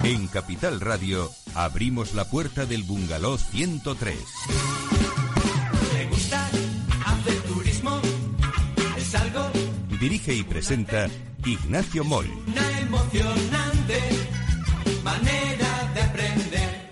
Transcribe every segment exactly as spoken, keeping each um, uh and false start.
En Capital Radio abrimos la puerta del Bungalow ciento tres. ¿Te gusta hacer turismo? Es algo. Dirige y presenta Ignacio Moll. Una emocionante manera de aprender.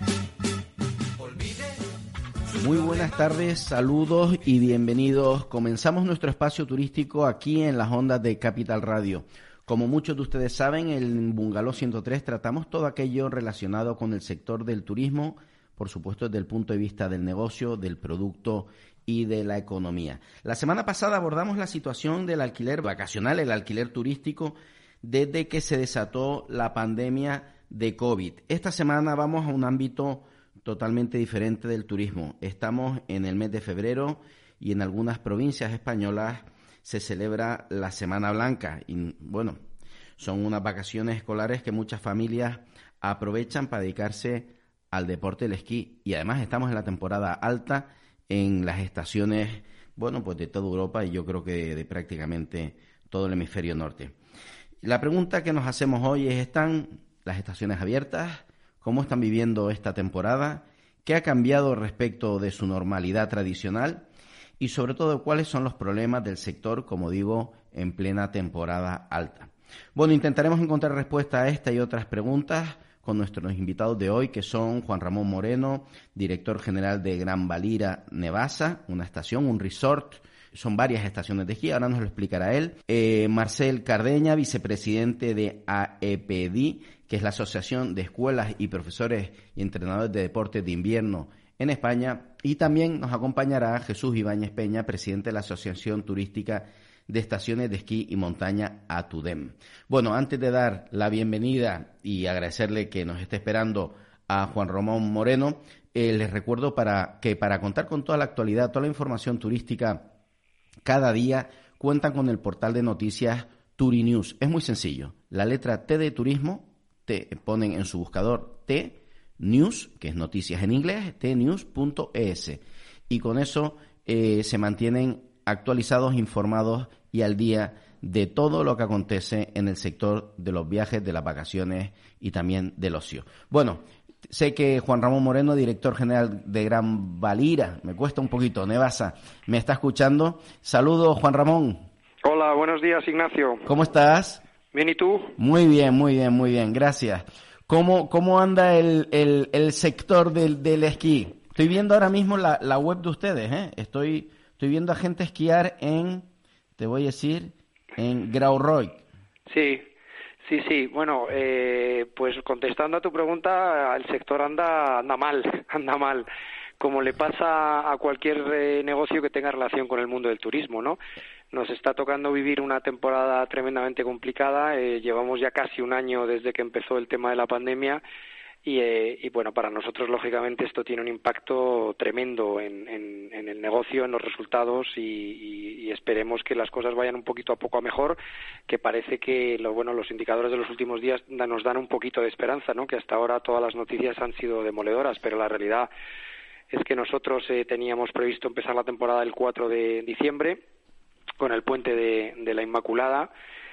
Olvide. Muy buenas tardes, saludos y bienvenidos. Comenzamos nuestro espacio turístico aquí en las ondas de Capital Radio. Como muchos de ustedes saben, en Bungalow ciento tres tratamos todo aquello relacionado con el sector del turismo, por supuesto desde el punto de vista del negocio, del producto y de la economía. La semana pasada abordamos la situación del alquiler vacacional, el alquiler turístico, desde que se desató la pandemia de COVID. Esta semana vamos a un ámbito totalmente diferente del turismo. Estamos en el mes de febrero y en algunas provincias españolas se celebra la Semana Blanca y, bueno, son unas vacaciones escolares que muchas familias aprovechan para dedicarse al deporte del esquí y además estamos en la temporada alta en las estaciones, bueno, pues de toda Europa y yo creo que de, de prácticamente todo el hemisferio norte. La pregunta que nos hacemos hoy es, ¿están las estaciones abiertas? ¿Cómo están viviendo esta temporada? ¿Qué ha cambiado respecto de su normalidad tradicional? Y sobre todo, ¿cuáles son los problemas del sector, como digo, en plena temporada alta? Bueno, intentaremos encontrar respuesta a esta y otras preguntas con nuestros invitados de hoy, que son Juan Ramón Moreno, director general de Gran Valira Nevasa, una estación, un resort, son varias estaciones de esquí, ahora nos lo explicará él. Eh, Marcel Cardeña, vicepresidente de A E P D I, que es la Asociación de Escuelas y Profesores y Entrenadores de Deportes de Invierno en España, y también nos acompañará Jesús Ibáñez Peña, presidente de la Asociación Turística de Estaciones de Esquí y Montaña ATUDEM. Bueno, antes de dar la bienvenida y agradecerle que nos esté esperando a Juan Ramón Moreno, eh, les recuerdo para que para contar con toda la actualidad, toda la información turística cada día, cuentan con el portal de noticias Turinews. Es muy sencillo, la letra T de turismo, te ponen en su buscador T, News, que es noticias en inglés, t news punto e s, y con eso eh, se mantienen actualizados, informados y al día de todo lo que acontece en el sector de los viajes, de las vacaciones y también del ocio. Bueno, sé que Juan Ramón Moreno, director general de Gran Valira, me cuesta un poquito, Nevasa, me está escuchando. Saludos, Juan Ramón. Hola, buenos días, Ignacio. ¿Cómo estás? Bien, ¿y tú? Muy bien, muy bien, muy bien, gracias. ¿Cómo, cómo anda el, el, el sector del, del esquí? Estoy viendo ahora mismo la, la web de ustedes, ¿eh? Estoy, estoy viendo a gente esquiar en, te voy a decir, en Grauroy. Sí, sí, sí. Bueno, eh, pues contestando a tu pregunta, el sector anda, anda mal, anda mal. Como le pasa a cualquier eh, negocio que tenga relación con el mundo del turismo, ¿no? Nos está tocando vivir una temporada tremendamente complicada. Eh, llevamos ya casi un año desde que empezó el tema de la pandemia y, eh, y bueno, para nosotros, lógicamente, esto tiene un impacto tremendo en, en, en el negocio, en los resultados y, y, y esperemos que las cosas vayan un poquito a poco a mejor, que parece que lo, bueno, los indicadores de los últimos días nos dan un poquito de esperanza, ¿no? Que hasta ahora todas las noticias han sido demoledoras, pero la realidad es que nosotros eh, teníamos previsto empezar la temporada el cuatro de diciembre con el puente de, de la Inmaculada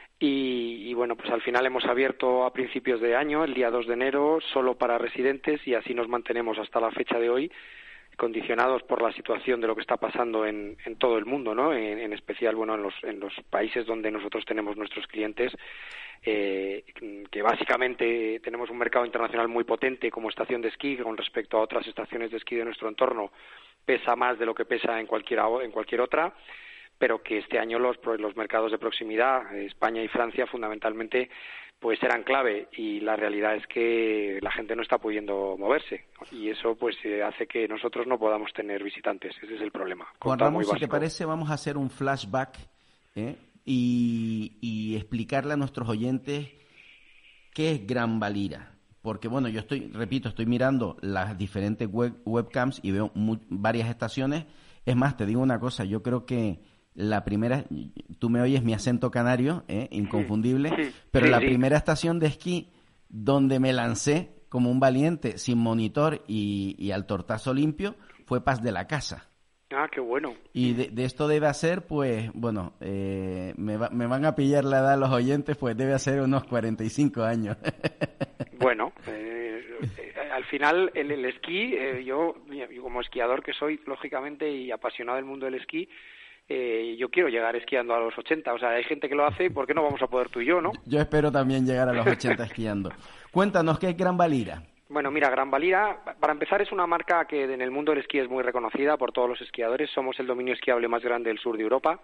y, y bueno, pues al final hemos abierto a principios de año, el día dos de enero, solo para residentes y así nos mantenemos hasta la fecha de hoy, condicionados por la situación de lo que está pasando en, en todo el mundo, ¿no? En, en especial, bueno, en los, en los países donde nosotros tenemos nuestros clientes, eh, que básicamente tenemos un mercado internacional muy potente como estación de esquí con respecto a otras estaciones de esquí de nuestro entorno, pesa más de lo que pesa en cualquier, en cualquier otra, pero que este año los, los mercados de proximidad, España y Francia fundamentalmente, pues eran clave y la realidad es que la gente no está pudiendo moverse y eso pues hace que nosotros no podamos tener visitantes, ese es el problema. Juan Ramón, si te parece vamos a hacer un flashback ¿eh? y, y explicarle a nuestros oyentes qué es Gran Valira, porque bueno, yo estoy, repito, estoy mirando las diferentes web, webcams y veo muy, varias estaciones, es más, te digo una cosa, yo creo que la primera, tú me oyes mi acento canario, ¿eh? Inconfundible, sí, sí, pero sí, la sí. primera estación de esquí donde me lancé como un valiente, sin monitor y, y al tortazo limpio, fue Paz de la Casa. Ah, qué bueno. Y de, de esto debe hacer, pues, bueno, eh, me, va, me van a pillar la edad los oyentes, pues debe hacer unos cuarenta y cinco años. Bueno, eh, final el, el esquí, eh, yo, yo como esquiador que soy, lógicamente, y apasionado del mundo del esquí, eh, yo quiero llegar esquiando a los ochenta. O sea, hay gente que lo hace, ¿por qué no vamos a poder tú y yo, no? Yo espero también llegar a los ochenta esquiando. Cuéntanos, ¿qué es Gran Valira? Bueno, mira, Gran Valira, para empezar, es una marca que en el mundo del esquí es muy reconocida por todos los esquiadores. Somos el dominio esquiable más grande del sur de Europa.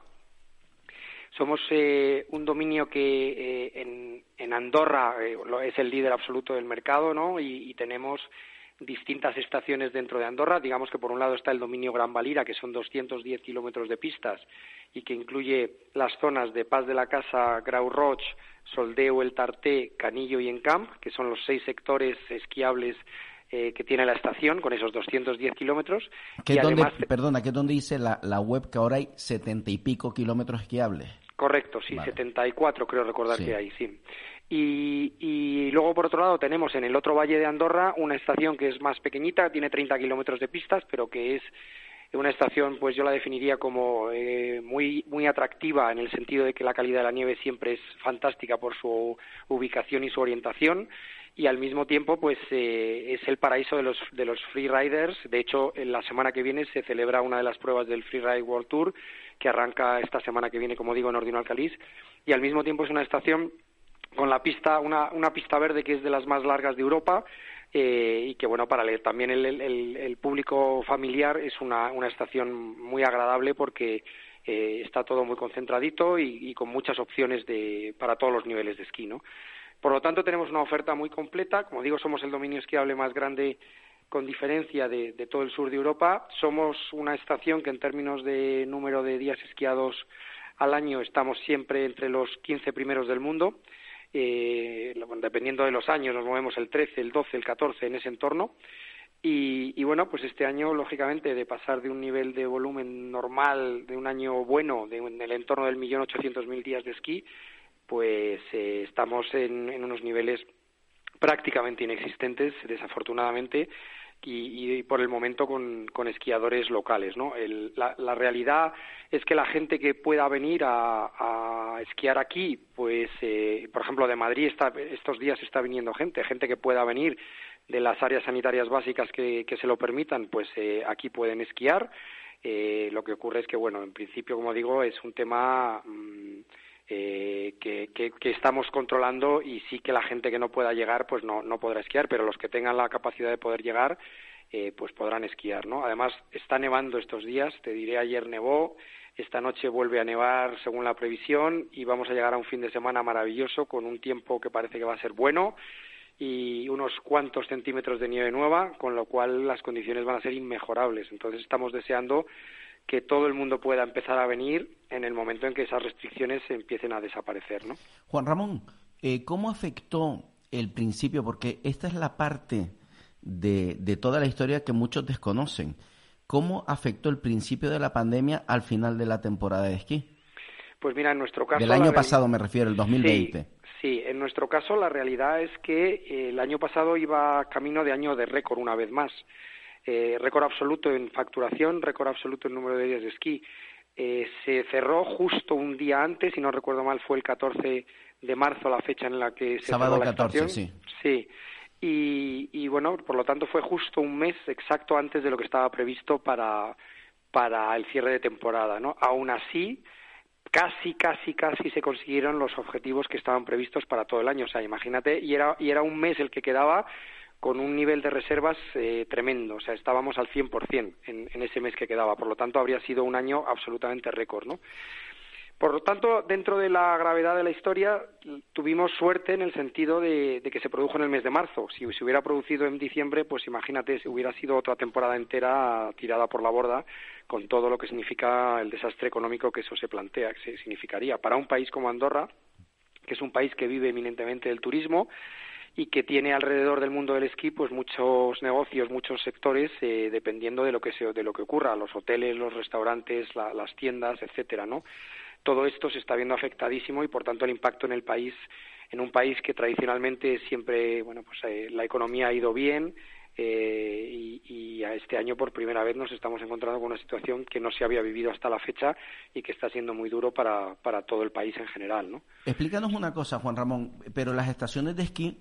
Somos eh, un dominio que eh, en, en Andorra eh, es el líder absoluto del mercado, ¿no? Y, y tenemos distintas estaciones dentro de Andorra. Digamos que por un lado está el dominio Gran Valira, que son doscientos diez kilómetros de pistas y que incluye las zonas de Pas de la Casa, Grau Roig, Soldeu, El Tarté, Canillo y Encamp, que son los seis sectores esquiables eh, que tiene la estación, con esos doscientos diez kilómetros. ¿Qué y donde, además, perdona, ¿qué es donde dice la, la web que ahora hay setenta y pico kilómetros esquiables? Correcto, sí, vale. setenta y cuatro creo recordar sí. que hay, sí. Y, y luego, por otro lado, tenemos en el otro valle de Andorra una estación que es más pequeñita, tiene treinta kilómetros de pistas, pero que es una estación, pues yo la definiría como eh, muy muy atractiva, en el sentido de que la calidad de la nieve siempre es fantástica por su ubicación y su orientación, y al mismo tiempo pues eh, es el paraíso de los de los freeriders. De hecho, en la semana que viene se celebra una de las pruebas del Freeride World Tour, que arranca esta semana que viene, como digo, en Ordino Alcalís, y al mismo tiempo es una estación con la pista, una, una pista verde que es de las más largas de Europa, eh, y que bueno, para el, también el, el, el público familiar es una, una estación muy agradable porque eh, está todo muy concentradito y, y con muchas opciones de, para todos los niveles de esquí, ¿no? Por lo tanto, tenemos una oferta muy completa. Como digo, somos el dominio esquiable más grande con diferencia de, de todo el sur de Europa. Somos una estación que en términos de número de días esquiados al año estamos siempre entre los quince primeros del mundo. Eh, dependiendo de los años nos movemos el trece, el doce, el catorce en ese entorno. Y, y bueno, pues este año, lógicamente, de pasar de un nivel de volumen normal, de un año bueno, de, en el entorno del millón ochocientos mil días de esquí, pues eh, estamos en, en unos niveles prácticamente inexistentes, desafortunadamente, y, y por el momento con, con esquiadores locales, ¿no? El, la, la realidad es que la gente que pueda venir a, a esquiar aquí, pues, eh, por ejemplo, de Madrid está, estos días está viniendo gente, gente que pueda venir de las áreas sanitarias básicas que, que se lo permitan, pues eh, aquí pueden esquiar. Eh, lo que ocurre es que, bueno, en principio, como digo, es un tema mmm, Eh, que, que, que estamos controlando, y sí que la gente que no pueda llegar pues no, no podrá esquiar, pero los que tengan la capacidad de poder llegar eh, pues podrán esquiar, ¿no? Además está nevando estos días, te diré, ayer nevó, esta noche vuelve a nevar según la previsión y vamos a llegar a un fin de semana maravilloso con un tiempo que parece que va a ser bueno y unos cuantos centímetros de nieve nueva, con lo cual las condiciones van a ser inmejorables. Entonces estamos deseando que todo el mundo pueda empezar a venir en el momento en que esas restricciones empiecen a desaparecer, ¿no? Juan Ramón, eh, ¿cómo afectó el principio? Porque esta es la parte de, de toda la historia que muchos desconocen. ¿Cómo afectó el principio de la pandemia al final de la temporada de esquí? Pues mira, en nuestro caso... Del año pasado me refiero, el dos mil veinte. Sí, sí, en nuestro caso la realidad es que eh, el año pasado iba camino de año de récord una vez más. Eh, récord absoluto en facturación, récord absoluto en número de días de esquí. Eh, se cerró justo un día antes, si no recuerdo mal, fue el catorce de marzo la fecha en la que se Sábado cerró la catorce, estación. sí. Sí. Y, y bueno, por lo tanto fue justo un mes exacto antes de lo que estaba previsto para, para el cierre de temporada, ¿no? Aún así, casi, casi, casi se consiguieron los objetivos que estaban previstos para todo el año. O sea, imagínate, y era, y era un mes el que quedaba con un nivel de reservas eh, tremendo. O sea, estábamos al cien por ciento en, en ese mes que quedaba. Por lo tanto, habría sido un año absolutamente récord, ¿no? Por lo tanto, dentro de la gravedad de la historia, tuvimos suerte en el sentido de, de que se produjo en el mes de marzo. Si se hubiera producido en diciembre, pues imagínate, hubiera sido otra temporada entera tirada por la borda, con todo lo que significa el desastre económico que eso se plantea, que se significaría. Para un país como Andorra, que es un país que vive eminentemente del turismo y que tiene alrededor del mundo del esquí pues muchos negocios, muchos sectores, eh, dependiendo de lo que se, de lo que ocurra, los hoteles, los restaurantes, la, las tiendas, etcétera, ¿no? Todo esto se está viendo afectadísimo y, por tanto, el impacto en el país, en un país que tradicionalmente siempre, bueno, pues eh, la economía ha ido bien eh, y, y a este año por primera vez nos estamos encontrando con una situación que no se había vivido hasta la fecha y que está siendo muy duro para, para todo el país en general, ¿no? Explícanos una cosa, Juan Ramón, pero las estaciones de esquí,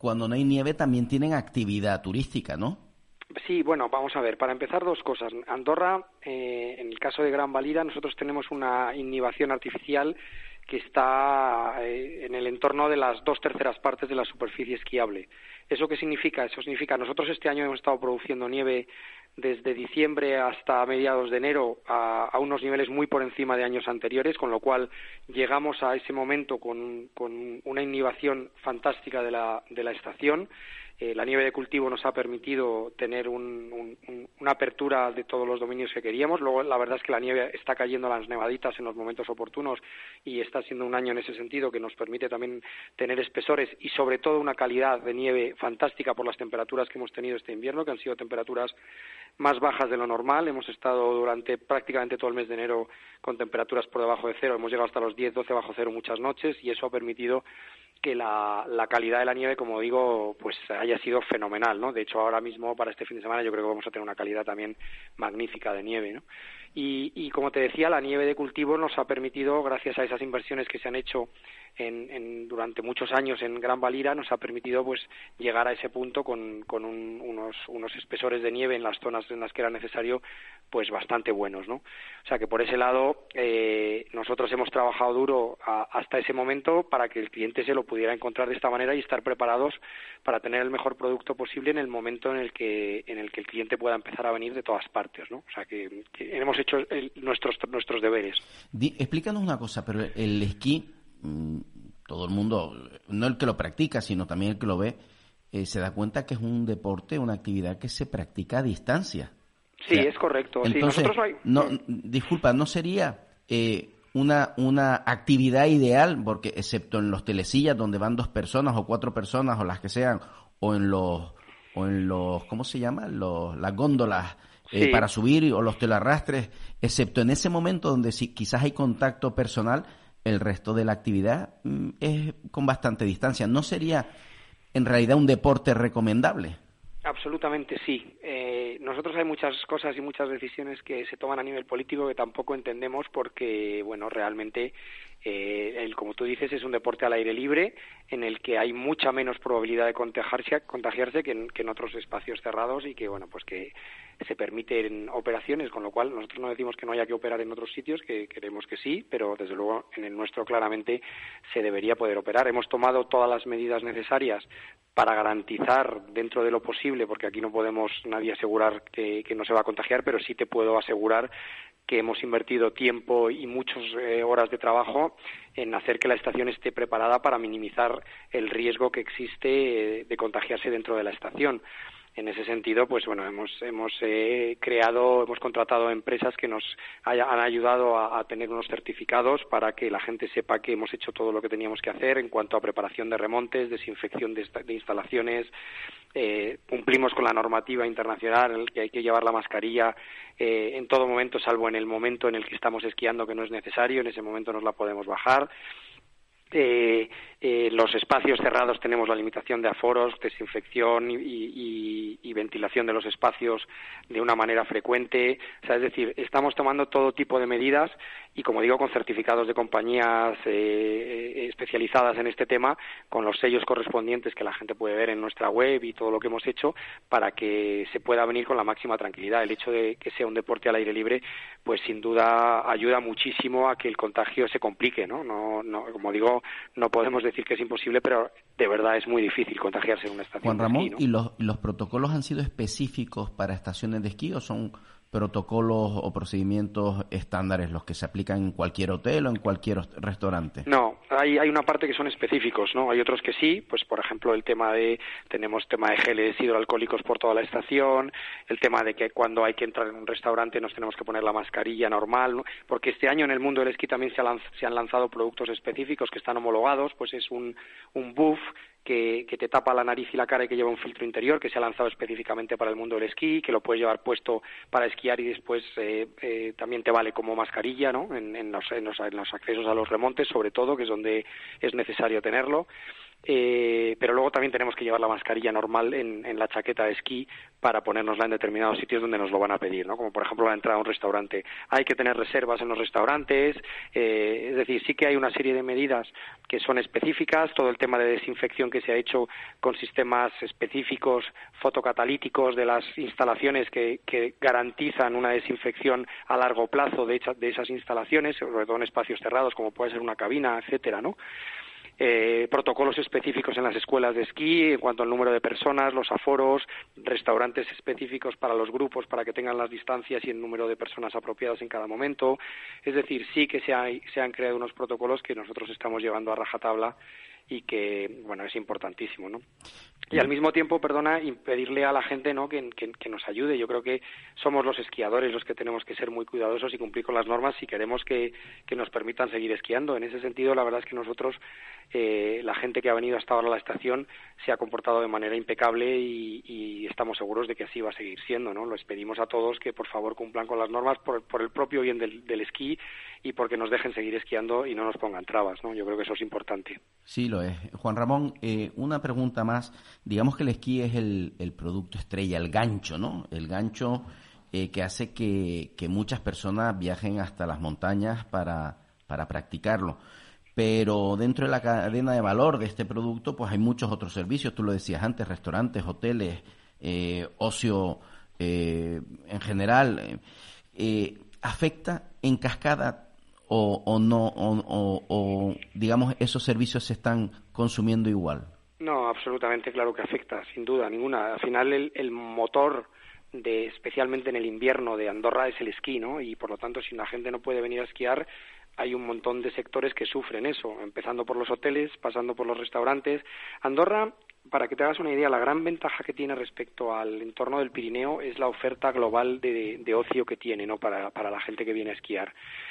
cuando no hay nieve también tienen actividad turística, ¿no? Sí, bueno, vamos a ver. Para empezar, dos cosas. Andorra, eh, en el caso de Gran Valira, nosotros tenemos una inhibición artificial que está eh, en el entorno de las dos terceras partes de la superficie esquiable. ¿Eso qué significa? Eso significa, nosotros este año hemos estado produciendo nieve desde diciembre hasta mediados de enero a, a unos niveles muy por encima de años anteriores, con lo cual llegamos a ese momento con, con una inhibición fantástica de la, de la estación. Eh, la nieve de cultivo nos ha permitido tener un, un, un, una apertura de todos los dominios que queríamos. Luego, la verdad es que la nieve está cayendo las nevaditas en los momentos oportunos y está siendo un año en ese sentido que nos permite también tener espesores y, sobre todo, una calidad de nieve fantástica por las temperaturas que hemos tenido este invierno, que han sido temperaturas más bajas de lo normal. Hemos estado durante prácticamente todo el mes de enero con temperaturas por debajo de cero. Hemos llegado hasta los diez, doce bajo cero muchas noches y eso ha permitido que la, la calidad de la nieve, como digo, pues haya sido fenomenal, ¿no? De hecho, ahora mismo, para este fin de semana, yo creo que vamos a tener una calidad también magnífica de nieve, ¿no? Y, y como te decía, la nieve de cultivo nos ha permitido, gracias a esas inversiones que se han hecho en, en, durante muchos años en Gran Valira, nos ha permitido pues llegar a ese punto con, con un, unos, unos espesores de nieve en las zonas en las que era necesario, pues bastante buenos, ¿no? O sea que por ese lado eh, nosotros hemos trabajado duro a, hasta ese momento para que el cliente se lo pudiera encontrar de esta manera y estar preparados para tener el mejor producto posible en el momento en el que en el que el cliente pueda empezar a venir de todas partes, ¿no? O sea que, que hemos hecho el, nuestros nuestros deberes. Di, explícanos una cosa, pero el esquí, todo el mundo, no el que lo practica, sino también el que lo ve, eh, se da cuenta que es un deporte, una actividad que se practica a distancia. Sí, o sea, es correcto. Entonces, sí, nosotros hay... no, disculpa, ¿no sería eh, una una actividad ideal, porque excepto en los telesillas donde van dos personas o cuatro personas o las que sean, o en los, o en los ¿cómo se llama? Los, las góndolas eh, sí. para subir o los telarrastres, excepto en ese momento donde sí, quizás hay contacto personal, el resto de la actividad mm, es con bastante distancia. ¿No sería en realidad un deporte recomendable? Absolutamente sí. Eh, nosotros hay muchas cosas y muchas decisiones que se toman a nivel político que tampoco entendemos porque, bueno, realmente, eh, el, como tú dices, es un deporte al aire libre en el que hay mucha menos probabilidad de contagiarse, contagiarse que en, que en otros espacios cerrados y que, bueno, pues que se permiten operaciones, con lo cual nosotros no decimos que no haya que operar en otros sitios, que queremos que sí, pero desde luego en el nuestro claramente se debería poder operar. Hemos tomado todas las medidas necesarias para garantizar dentro de lo posible, porque aquí no podemos nadie asegurar que, que no se va a contagiar, pero sí te puedo asegurar que hemos invertido tiempo y muchas eh, horas de trabajo en hacer que la estación esté preparada para minimizar el riesgo que existe eh, de contagiarse dentro de la estación. En ese sentido, pues bueno, hemos hemos eh, creado, hemos contratado empresas que nos haya, han ayudado a, a tener unos certificados para que la gente sepa que hemos hecho todo lo que teníamos que hacer en cuanto a preparación de remontes, desinfección de, de instalaciones, eh, cumplimos con la normativa internacional que hay que llevar la mascarilla eh, en todo momento, salvo en el momento en el que estamos esquiando que no es necesario, en ese momento nos la podemos bajar. Eh, eh, los espacios cerrados tenemos la limitación de aforos, desinfección y, y, y ventilación de los espacios de una manera frecuente. O sea, es decir, estamos tomando todo tipo de medidas y, como digo, con certificados de compañías eh, especializadas en este tema, con los sellos correspondientes que la gente puede ver en nuestra web y todo lo que hemos hecho para que se pueda venir con la máxima tranquilidad. El hecho de que sea un deporte al aire libre, pues sin duda ayuda muchísimo a que el contagio se complique, ¿no? No, no, como digo, no podemos decir que es imposible, pero de verdad es muy difícil contagiarse en una estación Juan Ramón, de esquí, ¿no? ¿y los, los protocolos han sido específicos para estaciones de esquí o son protocolos o procedimientos estándares los que se aplican en cualquier hotel o en cualquier restaurante? No, hay, hay una parte que son específicos, ¿no? Hay otros que sí, pues por ejemplo el tema de, tenemos tema de geles hidroalcohólicos por toda la estación, el tema de que cuando hay que entrar en un restaurante nos tenemos que poner la mascarilla normal, ¿no? Porque este año en el mundo del esquí también se, lanz, se han lanzado productos específicos que están homologados, pues es un, un buff que, que te tapa la nariz y la cara y que lleva un filtro interior, que se ha lanzado específicamente para el mundo del esquí, que lo puedes llevar puesto para esquiar y después eh, eh, también te vale como mascarilla, ¿no? En, en, los, en, los, en los accesos a los remontes, sobre todo, que es donde es necesario tenerlo. Eh, pero luego también tenemos que llevar la mascarilla normal en, en la chaqueta de esquí para ponérnosla en determinados sitios donde nos lo van a pedir, ¿no? Como por ejemplo la entrada a un restaurante. Hay que tener reservas en los restaurantes, eh, es decir, sí que hay una serie de medidas que son específicas, todo el tema de desinfección que se ha hecho con sistemas específicos fotocatalíticos de las instalaciones que, que garantizan una desinfección a largo plazo de, hecha, de esas instalaciones, sobre todo en espacios cerrados como puede ser una cabina, etcétera, ¿no? Eh, protocolos específicos en las escuelas de esquí en cuanto al número de personas, los aforos, restaurantes específicos para los grupos para que tengan las distancias y el número de personas apropiadas en cada momento. Es decir, sí que se, ha, se han creado unos protocolos que nosotros estamos llevando a rajatabla y que, bueno, es importantísimo, ¿no? Y al mismo tiempo, perdona, impedirle a la gente, ¿no?, que, que, que nos ayude. Yo creo que somos los esquiadores los que tenemos que ser muy cuidadosos y cumplir con las normas si queremos que, que nos permitan seguir esquiando. En ese sentido, la verdad es que nosotros, eh, la gente que ha venido hasta ahora a la estación se ha comportado de manera impecable y, y estamos seguros de que así va a seguir siendo, ¿no? Les pedimos a todos que, por favor, cumplan con las normas por, por el propio bien del, del esquí y porque nos dejen seguir esquiando y no nos pongan trabas, ¿no? Yo creo que eso es importante. Sí, lo es. Juan Ramón, eh, una pregunta más. Digamos que el esquí es el, el producto estrella, el gancho, ¿no? El gancho eh, que hace que, que muchas personas viajen hasta las montañas para, para practicarlo. Pero dentro de la cadena de valor de este producto, pues hay muchos otros servicios. Tú lo decías antes, restaurantes, hoteles, eh, ocio eh, en general. Eh, ¿Afecta en cascada o, o no, o, o, o digamos esos servicios se están consumiendo igual? No, absolutamente claro que afecta, sin duda ninguna. Al final el, el motor, de, especialmente en el invierno de Andorra, es el esquí, ¿no? Y por lo tanto, si la gente no puede venir a esquiar, hay un montón de sectores que sufren eso, empezando por los hoteles, pasando por los restaurantes. Andorra, para que te hagas una idea, la gran ventaja que tiene respecto al entorno del Pirineo es la oferta global de, de ocio que tiene, ¿no?, para, para la gente que viene a esquiar.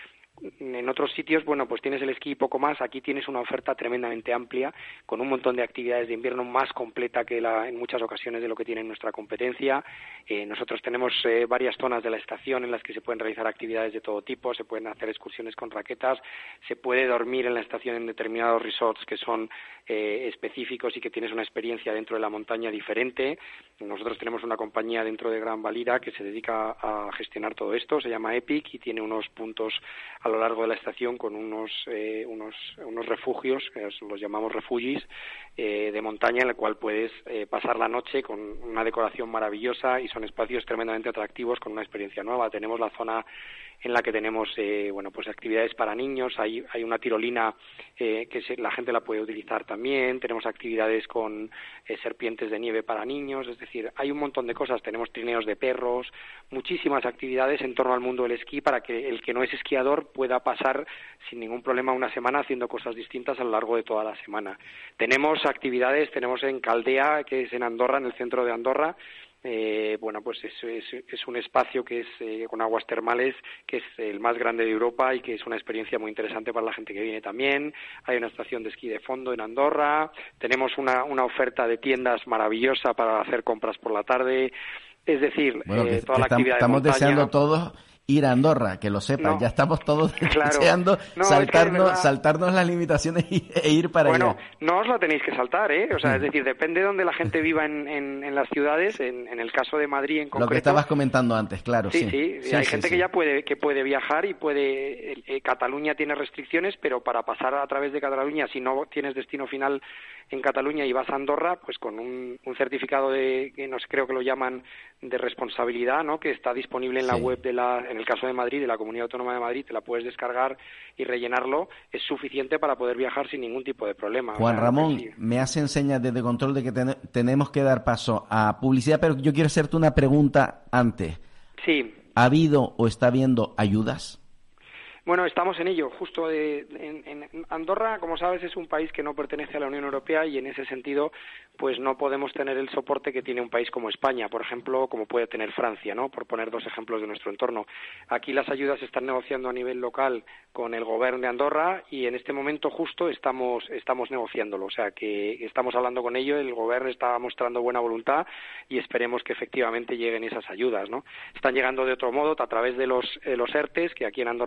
En otros sitios, bueno, pues tienes el esquí y poco más. Aquí tienes una oferta tremendamente amplia, con un montón de actividades de invierno más completa que la, en muchas ocasiones de lo que tiene nuestra competencia. Eh, nosotros tenemos eh, varias zonas de la estación en las que se pueden realizar actividades de todo tipo, se pueden hacer excursiones con raquetas, se puede dormir en la estación en determinados resorts que son eh, específicos y que tienes una experiencia dentro de la montaña diferente. Nosotros tenemos una compañía dentro de Gran Valira que se dedica a gestionar todo esto, se llama Epic y tiene unos puntos a lo largo de la estación con unos eh, unos unos refugios, que los llamamos refugis, eh, de montaña en el cual puedes eh, pasar la noche con una decoración maravillosa y son espacios tremendamente atractivos con una experiencia nueva. Tenemos la zona en la que tenemos eh, bueno pues actividades para niños, hay hay una tirolina eh, que se, la gente la puede utilizar también, tenemos actividades con eh, serpientes de nieve para niños, es decir, hay un montón de cosas, tenemos trineos de perros, muchísimas actividades en torno al mundo del esquí para que el que no es esquiador pueda pasar sin ningún problema una semana haciendo cosas distintas a lo largo de toda la semana. Tenemos actividades, tenemos en Caldea, que es en Andorra, en el centro de Andorra. Eh, bueno, pues es, es, es un espacio que es eh, con aguas termales, que es el más grande de Europa y que es una experiencia muy interesante para la gente que viene también. Hay una estación de esquí de fondo en Andorra, tenemos una, una oferta de tiendas maravillosa para hacer compras por la tarde, es decir, bueno, eh, que, toda que la actividad estamos de montaña. Deseando todos ir a Andorra, que lo sepan, no, ya estamos todos claro, deseando no, saltarnos, es que saltarnos las limitaciones y, e ir para bueno, allá. Bueno, no os la tenéis que saltar, ¿eh? O sea, es decir, depende de donde la gente viva en, en, en las ciudades, en, en el caso de Madrid en concreto. Lo que estabas comentando antes, claro, sí. Sí, sí, sí hay sí, gente sí. que ya puede que puede viajar y puede... Eh, Cataluña tiene restricciones, pero para pasar a través de Cataluña, si no tienes destino final en Cataluña y vas a Andorra, pues con un, un certificado de, que no sé, creo que lo llaman de responsabilidad, ¿no?, que está disponible en la sí. web de la, en el caso de Madrid, de la Comunidad Autónoma de Madrid, te la puedes descargar y rellenarlo, es suficiente para poder viajar sin ningún tipo de problema. Juan o sea, Ramón, sí. me hacen señas desde control de que ten, tenemos que dar paso a publicidad, pero yo quiero hacerte una pregunta antes. Sí. ¿Ha habido o está habiendo ayudas? Bueno, estamos en ello. Justo de, en, en Andorra, como sabes, es un país que no pertenece a la Unión Europea y en ese sentido, pues no podemos tener el soporte que tiene un país como España, por ejemplo, como puede tener Francia, ¿no? Por poner dos ejemplos de nuestro entorno. Aquí las ayudas se están negociando a nivel local con el gobierno de Andorra y en este momento justo estamos estamos negociándolo, o sea que estamos hablando con ello, el gobierno está mostrando buena voluntad y esperemos que efectivamente lleguen esas ayudas, ¿no? Están llegando de otro modo, a través de los eh, los ERTES, que aquí en Andorra se llaman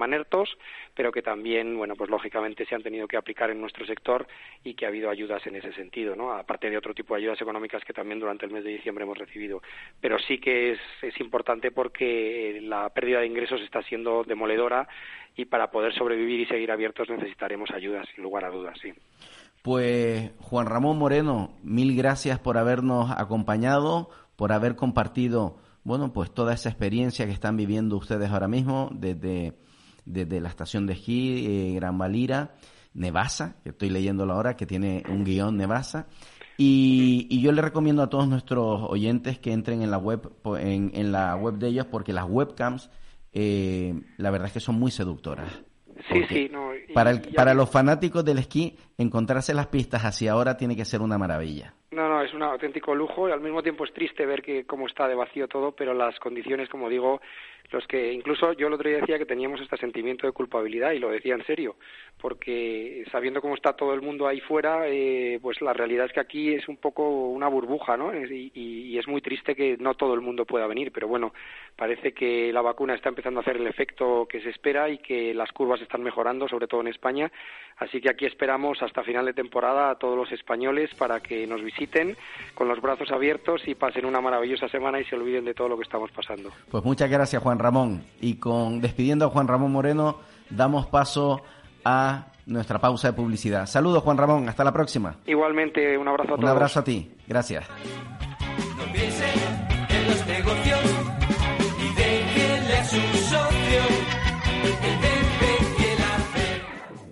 llaman ERTOs, pero que también, bueno, pues lógicamente se han tenido que aplicar en nuestro sector y que ha habido ayudas en ese sentido, ¿no? Aparte de otro tipo de ayudas económicas que también durante el mes de diciembre hemos recibido. Pero sí que es, es importante porque la pérdida de ingresos está siendo demoledora y para poder sobrevivir y seguir abiertos necesitaremos ayudas, sin lugar a dudas, sí. Pues Juan Ramón Moreno, mil gracias por habernos acompañado, por haber compartido, bueno, pues toda esa experiencia que están viviendo ustedes ahora mismo desde, desde la estación de esquí eh, Gran Valira, Nevasa, que estoy leyéndolo ahora, que tiene un guión Nevasa. Y, y yo le recomiendo a todos nuestros oyentes que entren en la web, en, en la web de ellos, porque las webcams, eh, la verdad es que son muy seductoras. Sí, sí, no, y, para, el, y para mí... los fanáticos del esquí, encontrarse las pistas así ahora tiene que ser una maravilla. No, no, es un auténtico lujo y al mismo tiempo es triste ver que cómo está de vacío todo, pero las condiciones, como digo, los que incluso yo el otro día decía que teníamos este sentimiento de culpabilidad y lo decía en serio, porque sabiendo cómo está todo el mundo ahí fuera, eh, pues la realidad es que aquí es un poco una burbuja, ¿no? Y, y, y es muy triste que no todo el mundo pueda venir, pero bueno, parece que la vacuna está empezando a hacer el efecto que se espera y que las curvas están mejorando, sobre todo en España, así que aquí esperamos hasta final de temporada a todos los españoles para que nos visiten con los brazos abiertos y pasen una maravillosa semana y se olviden de todo lo que estamos pasando. Pues muchas gracias, Juan Ramón. Y con despidiendo a Juan Ramón Moreno, damos paso a nuestra pausa de publicidad. Saludos, Juan Ramón. Hasta la próxima. Igualmente, un abrazo a todos. Un abrazo a ti. Gracias. No piense en los negocios y déjele a su socio el verde que el hacer.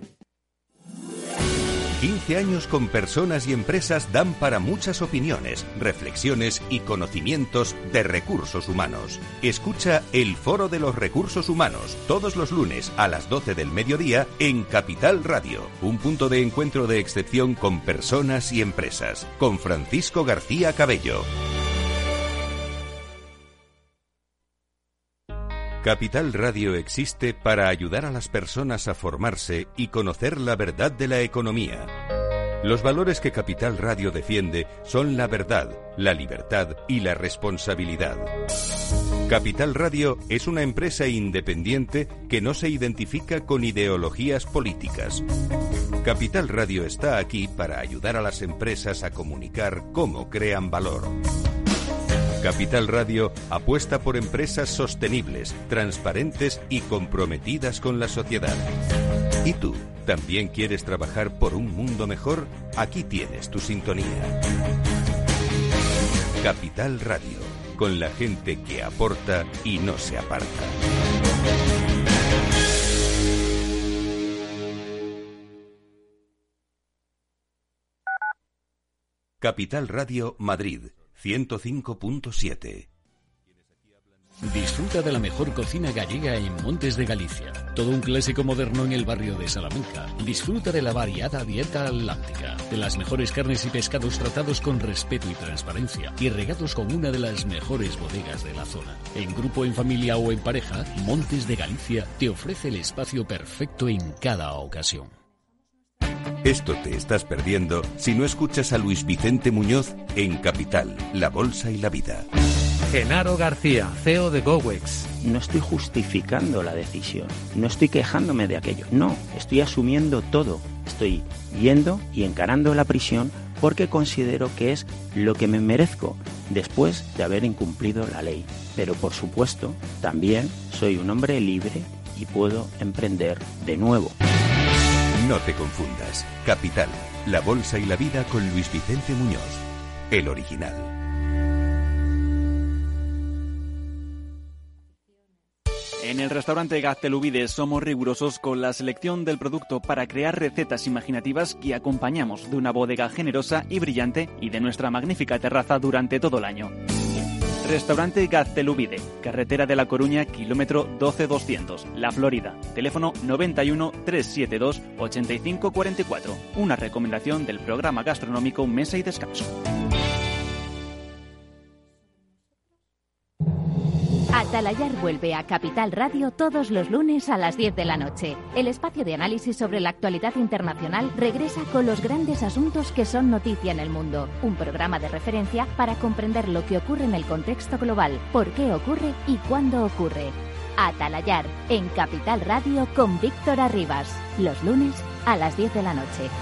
quince años con personas y empresas dan para muchas opiniones, reflexiones y conocimientos de recursos humanos. Escucha el Foro de los Recursos Humanos todos los lunes a las doce del mediodía en Capital Radio, un punto de encuentro de excepción con personas y empresas, con Francisco García Cabello. Capital Radio existe para ayudar a las personas a formarse y conocer la verdad de la economía. Los valores que Capital Radio defiende son la verdad, la libertad y la responsabilidad. Capital Radio es una empresa independiente que no se identifica con ideologías políticas. Capital Radio está aquí para ayudar a las empresas a comunicar cómo crean valor. Capital Radio apuesta por empresas sostenibles, transparentes y comprometidas con la sociedad. ¿Y tú, también quieres trabajar por un mundo mejor? Aquí tienes tu sintonía. Capital Radio, con la gente que aporta y no se aparta. Capital Radio Madrid ciento cinco punto siete. Disfruta de la mejor cocina gallega en Montes de Galicia. Todo un clásico moderno en el barrio de Salamanca. Disfruta de la variada dieta atlántica, de las mejores carnes y pescados tratados con respeto y transparencia y regados con una de las mejores bodegas de la zona. En grupo, en familia o en pareja, Montes de Galicia te ofrece el espacio perfecto en cada ocasión. Esto te estás perdiendo si no escuchas a Luis Vicente Muñoz en Capital, La Bolsa y la Vida. Genaro García, C E O de Gowex. No estoy justificando la decisión, no estoy quejándome de aquello, no, estoy asumiendo todo. Estoy yendo y encarando la prisión porque considero que es lo que me merezco después de haber incumplido la ley. Pero por supuesto, también soy un hombre libre y puedo emprender de nuevo. No te confundas. Capital, La Bolsa y la Vida con Luis Vicente Muñoz, el original. En el restaurante Gaztelubides somos rigurosos con la selección del producto para crear recetas imaginativas que acompañamos de una bodega generosa y brillante y de nuestra magnífica terraza durante todo el año. Restaurante Gaztelubide, carretera de La Coruña, kilómetro doce doscientos, La Florida. Teléfono noventa y uno, trescientos setenta y dos, ochenta y cinco cuarenta y cuatro. Una recomendación del programa gastronómico Mesa y Descanso. Atalayar vuelve a Capital Radio todos los lunes a las diez de la noche. El espacio de análisis sobre la actualidad internacional regresa con los grandes asuntos que son noticia en el mundo. Un programa de referencia para comprender lo que ocurre en el contexto global, por qué ocurre y cuándo ocurre. Atalayar, en Capital Radio con Víctor Arribas. Los lunes a las diez de la noche.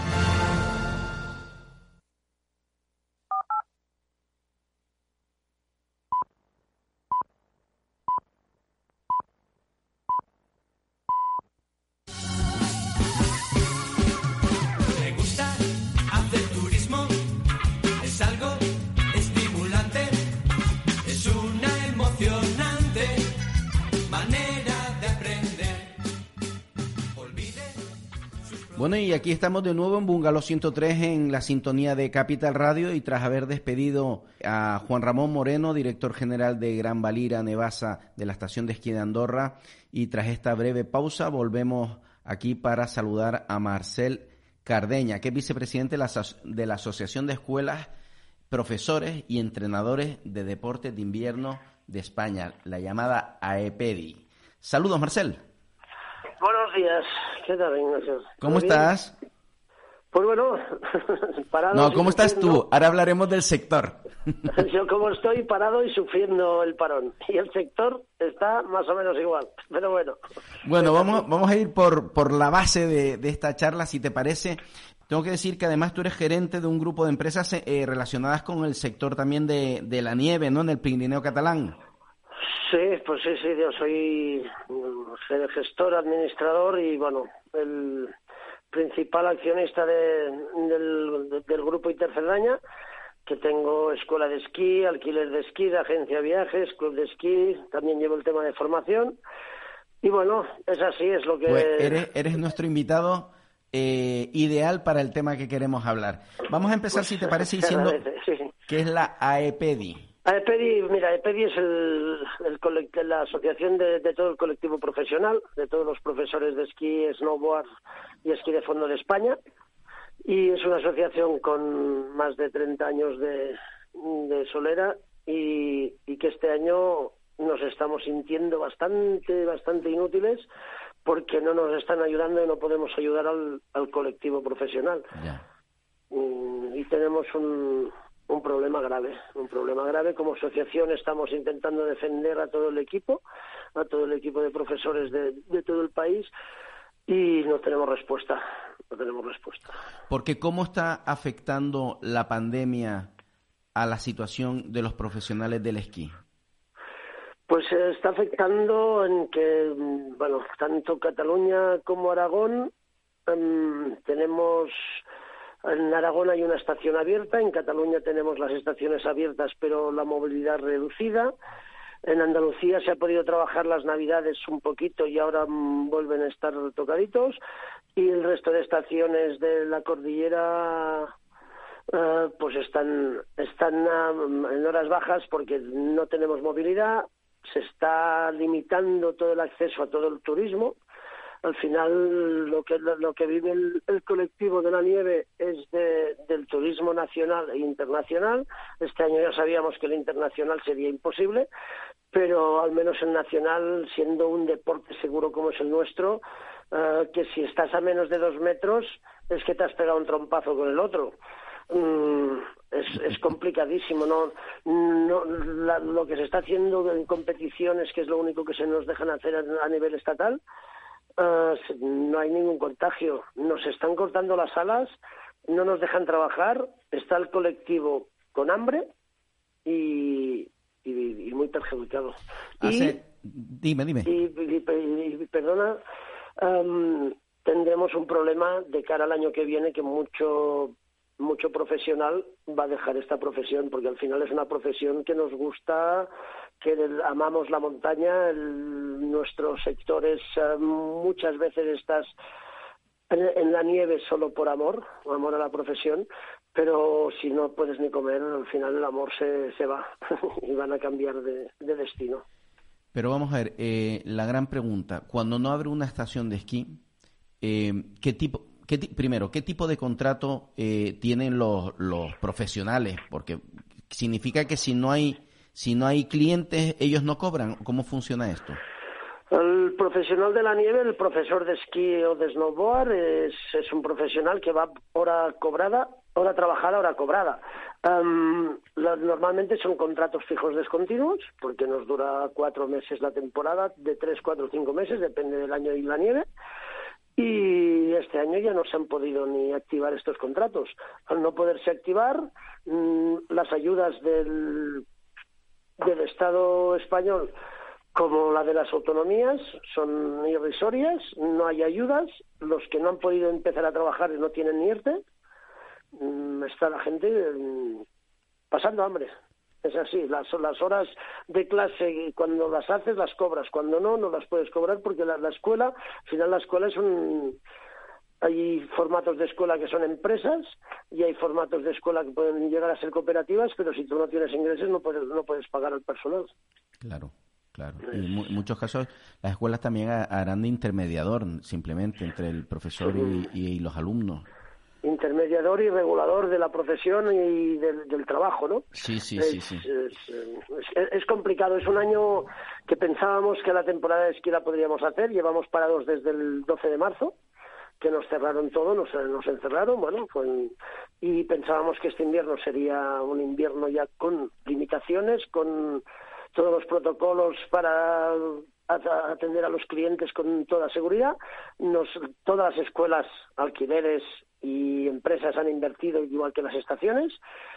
Bueno, y aquí estamos de nuevo en Bungalow ciento tres en la sintonía de Capital Radio, y tras haber despedido a Juan Ramón Moreno, director general de Gran Valira Nevasa de la estación de esquí de Andorra, y tras esta breve pausa volvemos aquí para saludar a Marcel Cardeña, que es vicepresidente de la, de la Asociación de Escuelas, Profesores y Entrenadores de Deportes de Invierno de España, la llamada AEPEDI. Saludos, Marcel. Buenos días, ¿qué tal, Ignacio? ¿Cómo estás? Pues bueno, parado. No, ¿cómo estás tú? Ahora hablaremos del sector. Yo como estoy parado y sufriendo el parón, y el sector está más o menos igual, pero bueno. Bueno, vamos, vamos a ir por, por la base de, de esta charla, si te parece. Tengo que decir que además tú eres gerente de un grupo de empresas eh, relacionadas con el sector también de, de la nieve, ¿no?, en el Pirineo catalán. Sí, pues sí, sí, yo soy gestor, administrador y, bueno, el principal accionista de, del, del grupo Intercerdaña, que tengo escuela de esquí, alquiler de esquí, de agencia de viajes, club de esquí, también llevo el tema de formación. Y bueno, es así, es lo que... Pues eres, eres nuestro invitado eh, ideal para el tema que queremos hablar. Vamos a empezar, pues, si te parece, diciendo sí. qué es la AEPEDI. AEPEDI, mira, AEPEDI es el, el la asociación de, de todo el colectivo profesional, de todos los profesores de esquí, snowboard y esquí de fondo de España, y es una asociación con más de treinta años de, de solera y, y que este año nos estamos sintiendo bastante, bastante inútiles porque no nos están ayudando y no podemos ayudar al, al colectivo profesional. Yeah. Y tenemos un... un problema grave, un problema grave. Como asociación estamos intentando defender a todo el equipo, a todo el equipo de profesores de, de todo el país, y no tenemos respuesta, no tenemos respuesta. Porque ¿cómo está afectando la pandemia a la situación de los profesionales del esquí? Pues eh, está afectando en que, bueno, tanto Cataluña como Aragón um, tenemos... En Aragón hay una estación abierta, en Cataluña tenemos las estaciones abiertas, pero la movilidad reducida. En Andalucía se ha podido trabajar las Navidades un poquito y ahora mmm, vuelven a estar tocaditos. Y el resto de estaciones de la cordillera uh, pues están, están uh, en horas bajas porque no tenemos movilidad. Se está limitando todo el acceso a todo el turismo. Al final lo que lo que vive el, el colectivo de la nieve es de, del turismo nacional e internacional. Este año ya sabíamos que el internacional sería imposible, pero al menos el nacional, siendo un deporte seguro como es el nuestro, uh, que si estás a menos de dos metros es que te has pegado un trompazo con el otro. Mm, es, es complicadísimo, no, no la, lo que se está haciendo en competiciones, que es lo único que se nos dejan hacer a, a nivel estatal. Uh, no hay ningún contagio, nos están cortando las alas, no nos dejan trabajar, está el colectivo con hambre y, y, y muy perjudicado. Hace... Y, dime, dime. Y, y, y, y perdona, um, tendremos un problema de cara al año que viene, que mucho mucho profesional va a dejar esta profesión, porque al final es una profesión que nos gusta, que amamos la montaña. El, nuestros sectores uh, muchas veces estás en, en la nieve solo por amor, amor a la profesión, pero si no puedes ni comer, al final el amor se, se va y van a cambiar de, de destino. Pero vamos a ver, eh, la gran pregunta, cuando no abre una estación de esquí, eh, ¿qué tipo... ¿Qué t- primero, ¿qué tipo de contrato eh, tienen los, los profesionales? Porque significa que si no hay si no hay clientes, ellos no cobran. ¿Cómo funciona esto? El profesional de la nieve, el profesor de esquí o de snowboard, es, es un profesional que va hora cobrada, hora trabajada, hora cobrada. Um, la, normalmente son contratos fijos descontinuos, porque nos dura cuatro meses la temporada, de tres, cuatro, cinco meses, depende del año y la nieve. Y este año ya no se han podido ni activar estos contratos. Al no poderse activar, mmm, las ayudas del, del Estado español, como la de las autonomías, son irrisorias, no hay ayudas, los que no han podido empezar a trabajar y no tienen ni ERTE, está la gente pasando hambre. Es así, las, las horas de clase, cuando las haces las cobras, cuando no, no las puedes cobrar porque la, la escuela, al final la escuela es un... Hay formatos de escuela que son empresas y hay formatos de escuela que pueden llegar a ser cooperativas, pero si tú no tienes ingresos no puedes, no puedes pagar al personal. Claro. Claro. Y en muchos casos las escuelas también harán de intermediador simplemente entre el profesor y, y, y los alumnos. Intermediador y regulador de la profesión y del, del trabajo, ¿no? Sí, sí, es, sí. sí. Es, es, es complicado. Es un año que pensábamos que la temporada de esquí la podríamos hacer. Llevamos parados desde el doce de marzo, que nos cerraron todo, nos, nos encerraron, bueno, fue, y pensábamos que este invierno sería un invierno ya con limitaciones, con todos los protocolos para atender a los clientes con toda seguridad. Nos, todas las escuelas, alquileres y empresas han invertido igual que las estaciones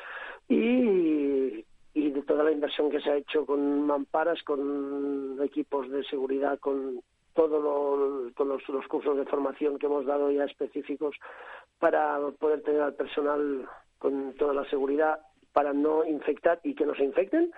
y, y de toda la inversión que se ha hecho con mamparas, con equipos de seguridad, con todos lo, con los, los cursos de formación que hemos dado ya específicos para poder tener al personal con toda la seguridad para no infectar y que no se infecten.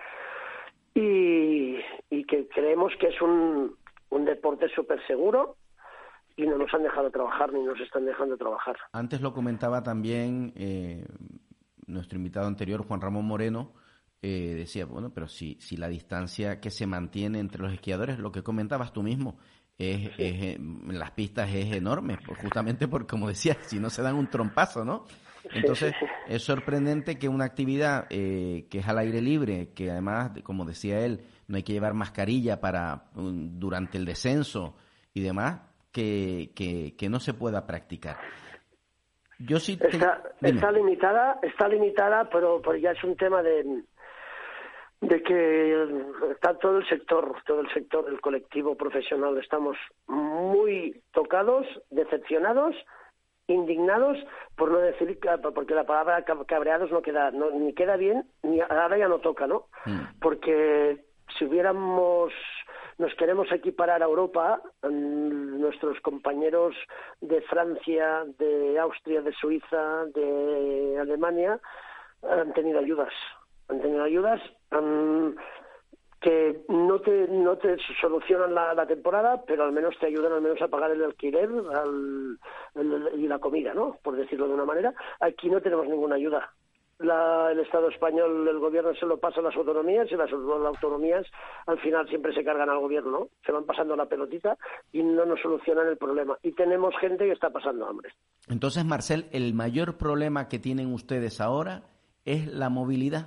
Y, y que creemos que es un, un deporte súper seguro y no nos han dejado trabajar ni nos están dejando trabajar. Antes lo comentaba también eh, nuestro invitado anterior, Juan Ramón Moreno, eh, decía, bueno, pero si, si la distancia que se mantiene entre los esquiadores, lo que comentabas tú mismo, es, sí. es en las pistas es enorme, pues justamente porque, como decías, si no se dan un trompazo, ¿no? Entonces, sí, sí, sí. Es sorprendente que una actividad eh, que es al aire libre, que además, como decía él, no hay que llevar mascarilla para um, durante el descenso y demás, que, que, que no se pueda practicar. Yo sí te... está, está limitada, está limitada, pero, pero ya es un tema de de que está todo el sector, todo el sector del colectivo profesional, estamos muy tocados, decepcionados, indignados, por no decir, porque la palabra cabreados no queda, no, ni queda bien, ni ahora ya no toca, ¿no? Mm. Porque si hubiéramos, nos queremos equiparar a Europa, nuestros compañeros de Francia, de Austria, de Suiza, de Alemania, han tenido ayudas, han tenido ayudas um, que no te no te solucionan la, la temporada, pero al menos te ayudan al menos a pagar el alquiler al, el, y la comida, ¿no? Por decirlo de una manera. Aquí no tenemos ninguna ayuda. La, el Estado español, el gobierno se lo pasa a las autonomías y las, las autonomías al final siempre se cargan al gobierno, ¿no? Se van pasando la pelotita y no nos solucionan el problema. Y tenemos gente que está pasando hambre. Entonces, Marcel, ¿el mayor problema que tienen ustedes ahora es la movilidad?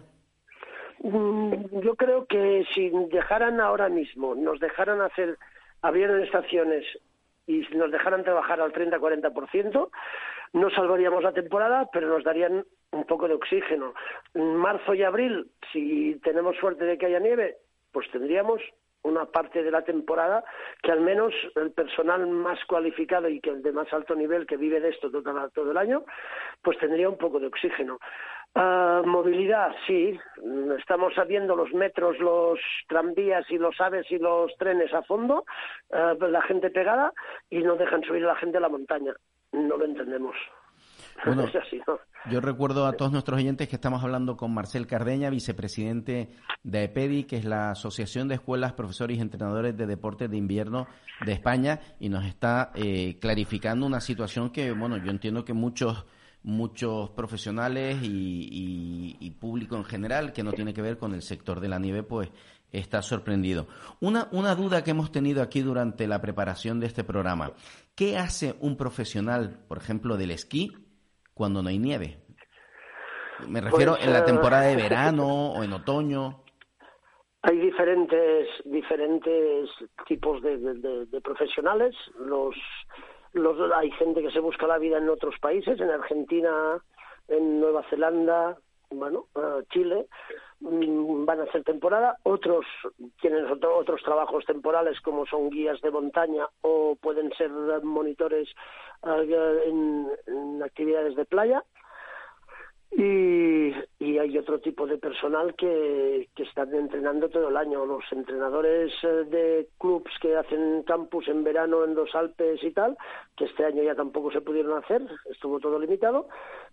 Yo creo que si dejaran ahora mismo, nos dejaran hacer, abrieran estaciones y nos dejaran trabajar al treinta a cuarenta por ciento, no salvaríamos la temporada, pero nos darían un poco de oxígeno. En marzo y abril, si tenemos suerte de que haya nieve, pues tendríamos una parte de la temporada que al menos el personal más cualificado y que el de más alto nivel que vive de esto todo, todo el año, pues tendría un poco de oxígeno. Uh, movilidad, sí, estamos viendo los metros, los tranvías y los aves y los trenes a fondo, uh, la gente pegada y no dejan subir a la gente a la montaña, no lo entendemos. Bueno, es así, ¿no? Yo recuerdo a todos nuestros oyentes que estamos hablando con Marcel Cardeña, vicepresidente de AEPEDI, que es la Asociación de Escuelas, Profesores y Entrenadores de Deportes de Invierno de España, y nos está eh, clarificando una situación que, bueno, yo entiendo que muchos muchos profesionales y, y, y público en general, que no tiene que ver con el sector de la nieve, pues está sorprendido. Una, una duda que hemos tenido aquí durante la preparación de este programa: ¿qué hace un profesional, por ejemplo, del esquí cuando no hay nieve? Me refiero pues, en la temporada de verano o en otoño. Hay diferentes diferentes tipos de, de, de profesionales. Los, los hay gente que se busca la vida en otros países, en Argentina, en Nueva Zelanda, bueno, uh, Chile, um, van a hacer temporada. Otros tienen otro, otros trabajos temporales, como son guías de montaña o pueden ser monitores uh, en, en actividades de playa. Y, y hay otro tipo de personal que, que están entrenando todo el año. Los entrenadores de clubs que hacen campus en verano en los Alpes y tal, que este año ya tampoco se pudieron hacer, estuvo todo limitado.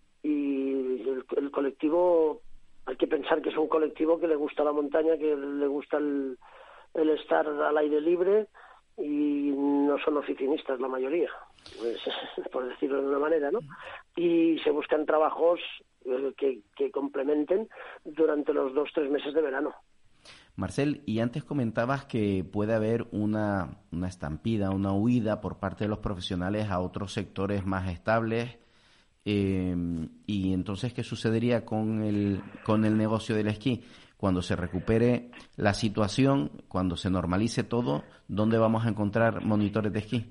Y el, el colectivo, hay que pensar que es un colectivo que le gusta la montaña, que le gusta el, el estar al aire libre, y no son oficinistas la mayoría, pues, por decirlo de una manera, ¿no? Y se buscan trabajos eh, que, que complementen durante los dos, tres meses de verano. Marcel, y antes comentabas que puede haber una, una estampida, una huida por parte de los profesionales a otros sectores más estables, eh, y entonces, ¿qué sucedería con el, con el negocio del esquí? Cuando se recupere la situación, cuando se normalice todo, ¿dónde vamos a encontrar monitores de esquí?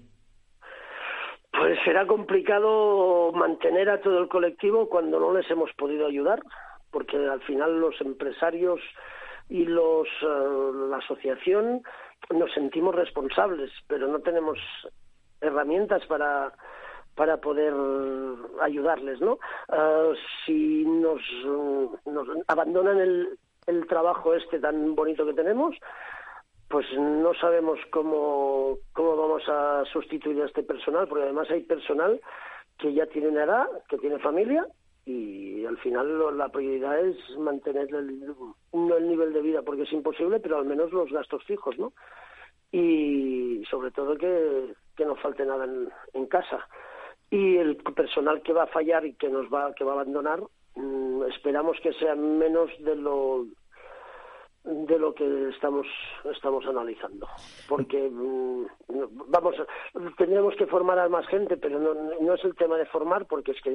Pues será complicado mantener a todo el colectivo cuando no les hemos podido ayudar, porque al final los empresarios y los uh, la asociación nos sentimos responsables, pero no tenemos herramientas para para poder ayudarles, ¿no? Uh, si nos, uh, nos abandonan el el trabajo este tan bonito que tenemos, pues no sabemos cómo, cómo vamos a sustituir a este personal, porque además hay personal que ya tiene una edad, que tiene familia, y al final lo, la prioridad es mantener el, no el nivel de vida, porque es imposible, pero al menos los gastos fijos, ¿no? Y sobre todo que, que no falte nada en, en casa. Y el personal que va a fallar y que nos va, que va a abandonar, esperamos que sea menos de lo de lo que estamos estamos analizando, porque vamos, tendremos que formar a más gente, pero no, no es el tema de formar, porque es que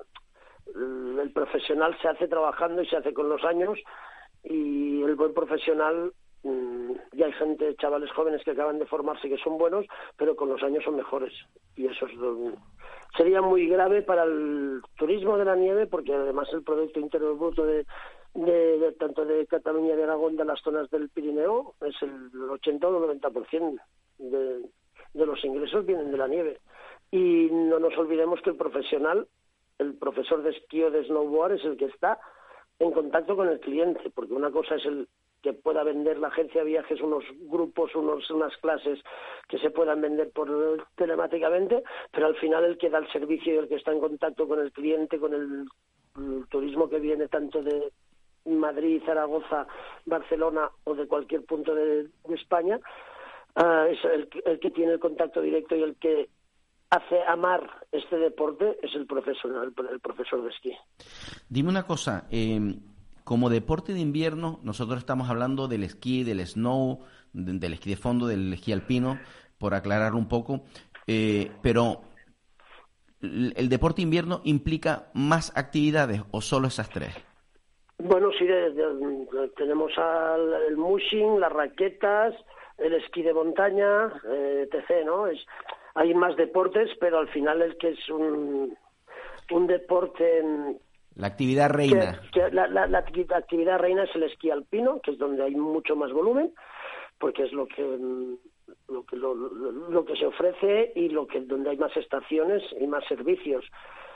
el profesional se hace trabajando y se hace con los años, y el buen profesional, ya hay gente, chavales jóvenes que acaban de formarse que son buenos, pero con los años son mejores, y eso es lo, sería muy grave para el turismo de la nieve, porque además el Producto Interior Bruto de, de, de tanto de Cataluña y de Aragón, de las zonas del Pirineo, es el ochenta o el noventa por ciento de, de los ingresos vienen de la nieve. Y no nos olvidemos que el profesional, el profesor de esquí o de snowboard, es el que está en contacto con el cliente, porque una cosa es el que pueda vender la agencia de viajes unos grupos, unos, unas clases que se puedan vender por telemáticamente, pero al final el que da el servicio y el que está en contacto con el cliente, con el, el turismo que viene tanto de Madrid, Zaragoza, Barcelona o de cualquier punto de, de España, uh, es el, el que tiene el contacto directo, y el que hace amar este deporte es el profesor, el, el profesor de esquí. Dime una cosa, eh... como deporte de invierno, nosotros estamos hablando del esquí, del snow, de, del esquí de fondo, del esquí alpino, por aclarar un poco, eh, pero ¿el, el deporte de invierno implica más actividades o solo esas tres? Bueno, sí, de, de, tenemos al, el mushing, las raquetas, el esquí de montaña, eh, etcétera, ¿no? Es, hay más deportes, pero al final el que es un, un deporte... En, La actividad reina. Que, que la, la, la actividad reina es el esquí alpino, que es donde hay mucho más volumen, porque es lo que lo que lo, lo que se ofrece y lo que donde hay más estaciones y más servicios.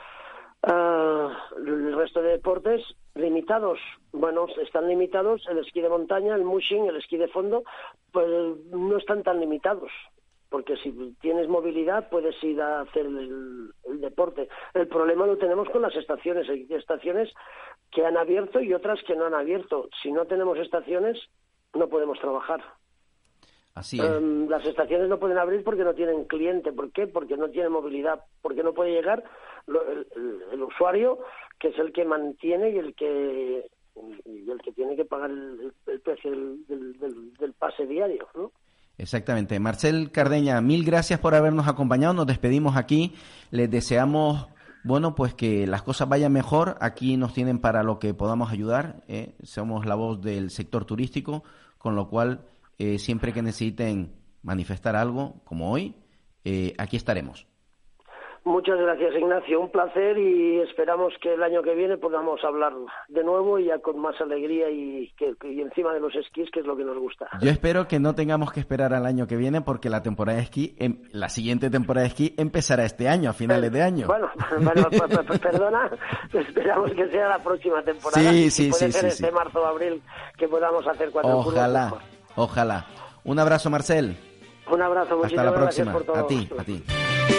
Uh, el resto de deportes limitados, bueno, están limitados. El esquí de montaña, el mushing, el esquí de fondo, pues no están tan limitados, porque si tienes movilidad puedes ir a hacer el, el deporte. El problema lo tenemos con las estaciones. Hay estaciones que han abierto y otras que no han abierto. Si no tenemos estaciones, no podemos trabajar. Así es. Um, las estaciones no pueden abrir porque no tienen cliente. ¿Por qué? Porque no tienen movilidad, porque no puede llegar lo, el, el, el usuario, que es el que mantiene y el que y el que tiene que pagar el, el precio del, del, del, del pase diario, ¿no? Exactamente. Marcel Cardeña, mil gracias por habernos acompañado. Nos despedimos aquí. Les deseamos, bueno, pues que las cosas vayan mejor. Aquí nos tienen para lo que podamos ayudar. ¿eh? Somos la voz del sector turístico. con lo cual eh, siempre que necesiten manifestar algo, como hoy, eh, aquí estaremos. Muchas gracias, Ignacio, un placer, y esperamos que el año que viene podamos hablar de nuevo y ya con más alegría y, que, y encima de los esquís, que es lo que nos gusta. Yo espero que no tengamos que esperar al año que viene, porque la temporada de esquí, em, la siguiente temporada de esquí empezará este año, a finales de año. Bueno, bueno perdona, esperamos que sea la próxima temporada. Sí, sí, si puede sí, ser sí, este sí. marzo o abril que podamos hacer cuatro curvas. Ojalá, ojalá. Un abrazo, Marcel. Un abrazo, muchísimas Hasta la próxima. gracias por todo. A ti, a ti.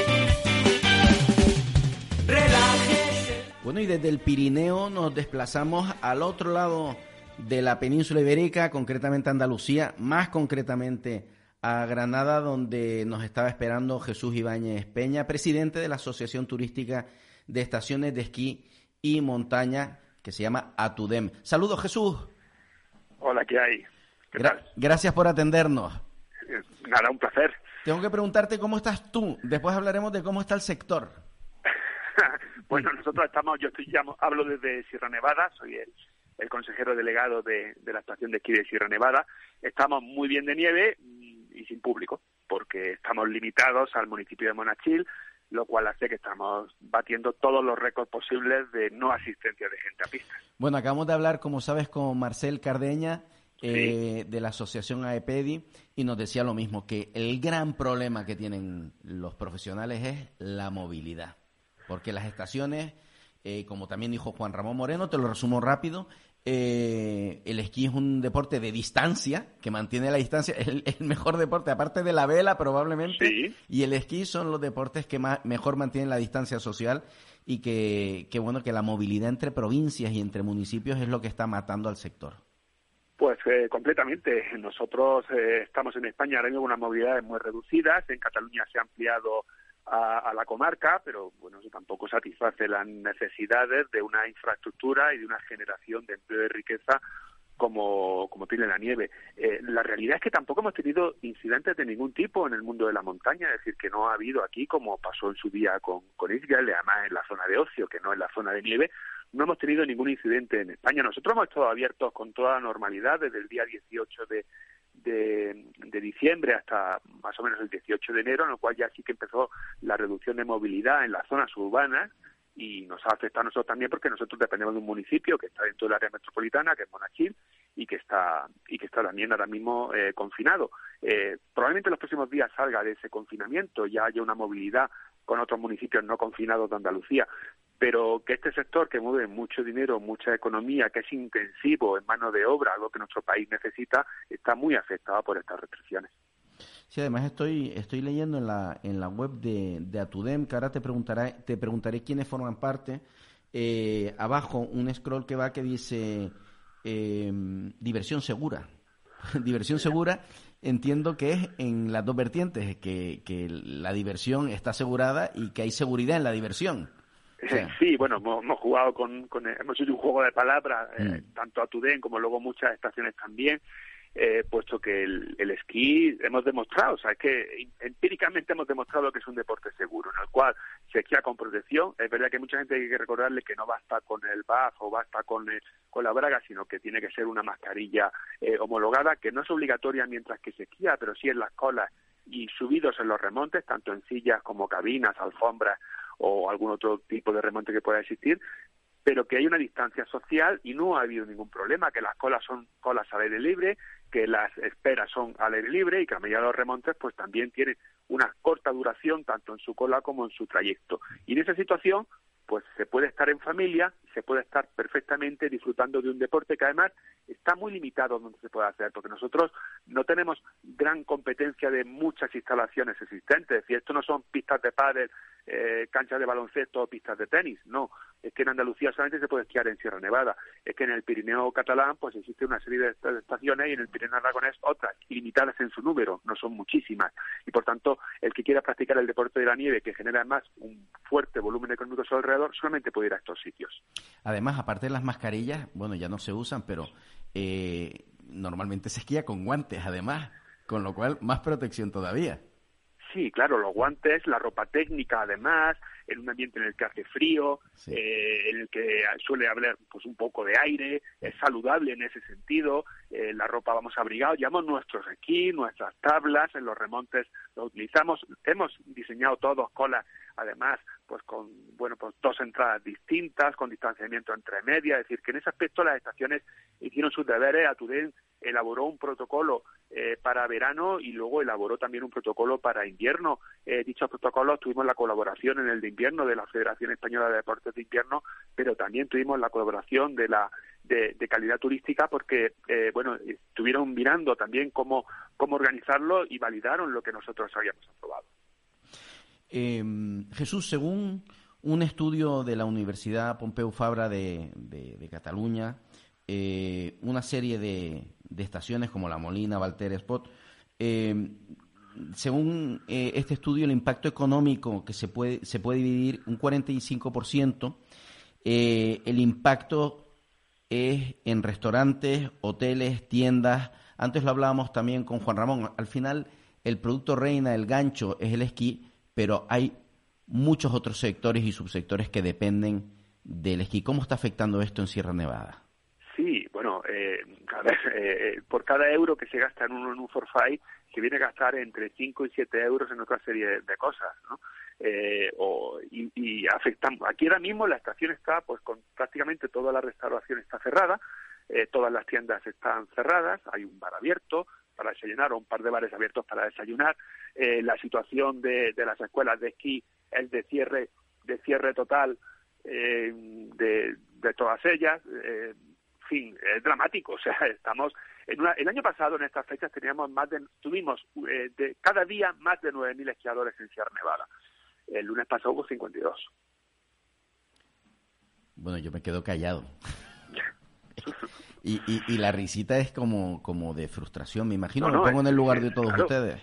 Bueno, y desde el Pirineo nos desplazamos al otro lado de la península ibérica, concretamente a Andalucía, más concretamente a Granada, donde nos estaba esperando Jesús Ibáñez Peña, presidente de la Asociación Turística de Estaciones de Esquí y Montaña, que se llama ATUDEM. Saludos, Jesús. Hola, ¿qué hay? ¿Qué Gra- tal? Gracias por atendernos. Eh, Nada, un placer. Tengo que preguntarte cómo estás tú. Después hablaremos de cómo está el sector. Bueno, nosotros estamos, yo estoy llamo, hablo desde Sierra Nevada, soy el, el consejero delegado de, de la estación de esquí de Sierra Nevada. Estamos muy bien de nieve y sin público, porque estamos limitados al municipio de Monachil, lo cual hace que estamos batiendo todos los récords posibles de no asistencia de gente a pistas. Bueno, acabamos de hablar, como sabes, con Marcel Cardeña, eh, Sí. de la asociación AEPEDI, y nos decía lo mismo, que el gran problema que tienen los profesionales es la movilidad. Porque las estaciones, eh, como también dijo Juan Ramón Moreno, te lo resumo rápido, eh, el esquí es un deporte de distancia, que mantiene la distancia, es el, el mejor deporte, aparte de la vela probablemente, Sí. y el esquí son los deportes que más, mejor mantienen la distancia social, y que, que bueno, que la movilidad entre provincias y entre municipios es lo que está matando al sector. Pues eh, completamente. Nosotros eh, estamos en España ahora mismo con unas movilidades muy reducidas. En Cataluña se ha ampliado a, a la comarca, pero bueno, eso tampoco satisface las necesidades de una infraestructura y de una generación de empleo y riqueza como, como tiene la nieve. Eh, la realidad es que tampoco hemos tenido incidentes de ningún tipo en el mundo de la montaña, es decir, que no ha habido aquí, como pasó en su día con, con Israel, además en la zona de ocio, que no en la zona de nieve, no hemos tenido ningún incidente en España. Nosotros hemos estado abiertos con toda normalidad desde el día dieciocho de, de, de diciembre hasta más o menos el dieciocho de enero, en el cual ya sí que empezó la reducción de movilidad en las zonas urbanas, y nos ha afectado a nosotros también porque nosotros dependemos de un municipio que está dentro del área metropolitana, que es Monachil, y que está y que está también ahora mismo eh, confinado. Eh, probablemente en los próximos días salga de ese confinamiento, ya haya una movilidad con otros municipios no confinados de Andalucía, pero que este sector que mueve mucho dinero, mucha economía, que es intensivo en mano de obra, algo que nuestro país necesita, está muy afectado por estas restricciones. Sí, además estoy estoy leyendo en la en la web de, de ATUDEM, que ahora te preguntaré, te preguntaré quiénes forman parte. Eh, abajo un scroll que va que dice eh, diversión segura. Diversión segura, entiendo que es en las dos vertientes, que, que la diversión está asegurada y que hay seguridad en la diversión. O sea, sí, bueno, hemos, hemos jugado con, con hemos hecho un juego de palabras, eh, Mm. tanto ATUDEM como luego muchas estaciones también, eh, puesto que el, el esquí hemos demostrado, o sea, es que empíricamente hemos demostrado que es un deporte seguro, en el cual se esquía con protección. Es verdad que hay mucha gente que hay que recordarle que no basta con el B A F o basta con, el, con la braga, sino que tiene que ser una mascarilla eh, homologada, que no es obligatoria mientras que se esquía, pero sí en las colas y subidos en los remontes, tanto en sillas como cabinas, alfombras o algún otro tipo de remonte que pueda existir, pero que hay una distancia social y no ha habido ningún problema, que las colas son colas al aire libre, que las esperas son al aire libre y que a medida de los remontes pues también tienen una corta duración tanto en su cola como en su trayecto. Y en esa situación pues se puede estar en familia, se puede estar perfectamente disfrutando de un deporte que además está muy limitado donde se puede hacer, porque nosotros no tenemos gran competencia de muchas instalaciones existentes. Es decir, esto no son pistas de pádel, eh, canchas de baloncesto o pistas de tenis, no. Es que en Andalucía solamente se puede esquiar en Sierra Nevada. Es que en el Pirineo catalán pues existe una serie de estaciones y en el Pirineo aragonés otras, limitadas en su número, no son muchísimas. Y por tanto, el que quiera practicar el deporte de la nieve, que genera además un fuerte volumen económico a su alrededor, solamente puede ir a estos sitios. además, aparte de las mascarillas, bueno, ya no se usan, pero eh, normalmente se esquía con guantes, además, con lo cual más protección todavía. Sí, claro, los guantes, la ropa técnica, además, en un ambiente en el que hace frío, sí. eh, en el que suele haber pues un poco de aire, es saludable en ese sentido, eh, la ropa vamos abrigados, llevamos nuestros esquís, nuestras tablas, en los remontes lo utilizamos, hemos diseñado todos colas, además, pues con bueno pues dos entradas distintas, con distanciamiento entre medias, es decir, que en ese aspecto las estaciones hicieron sus deberes. Atudén elaboró un protocolo eh, para verano y luego elaboró también un protocolo para invierno. Eh, dichos protocolos tuvimos la colaboración en el de invierno de la Federación Española de Deportes de Invierno, pero también tuvimos la colaboración de la de, de calidad turística porque eh, bueno estuvieron mirando también cómo cómo organizarlo y validaron lo que nosotros habíamos aprobado. Eh, Jesús, según un estudio de la Universidad Pompeu Fabra de, de, de Cataluña, eh, una serie de, de estaciones como La Molina, Valter, Espot, eh, según eh, este estudio, el impacto económico que se puede se puede dividir un cuarenta y cinco por ciento, eh, el impacto es en restaurantes, hoteles, tiendas. Antes lo hablábamos también con Juan Ramón. Al final, el producto reina, el gancho, es el esquí, pero hay muchos otros sectores y subsectores que dependen del esquí. ¿Cómo está afectando esto en Sierra Nevada? Sí, bueno, eh, a ver, eh, por cada euro que se gasta en un, en un forfait, se viene a gastar entre cinco y siete euros en otra serie de, de cosas, ¿no? Eh, o, y, y afectamos. Aquí ahora mismo la estación está, pues con prácticamente toda la restauración está cerrada, eh, todas las tiendas están cerradas, hay un bar abierto para desayunar o un par de bares abiertos para desayunar. Eh, la situación de, de las escuelas de esquí es de cierre, de cierre total eh, de, de todas ellas. Eh, en fin, es dramático. O sea, estamos en una, el año pasado en estas fechas teníamos más de, tuvimos eh, de cada día más de nueve mil esquiadores en Sierra Nevada. El lunes pasado hubo cincuenta y dos. Bueno, yo me quedo callado. Y, y, y la risita es como, como de frustración, me imagino. No, no, me pongo en el lugar de todos claro. ustedes.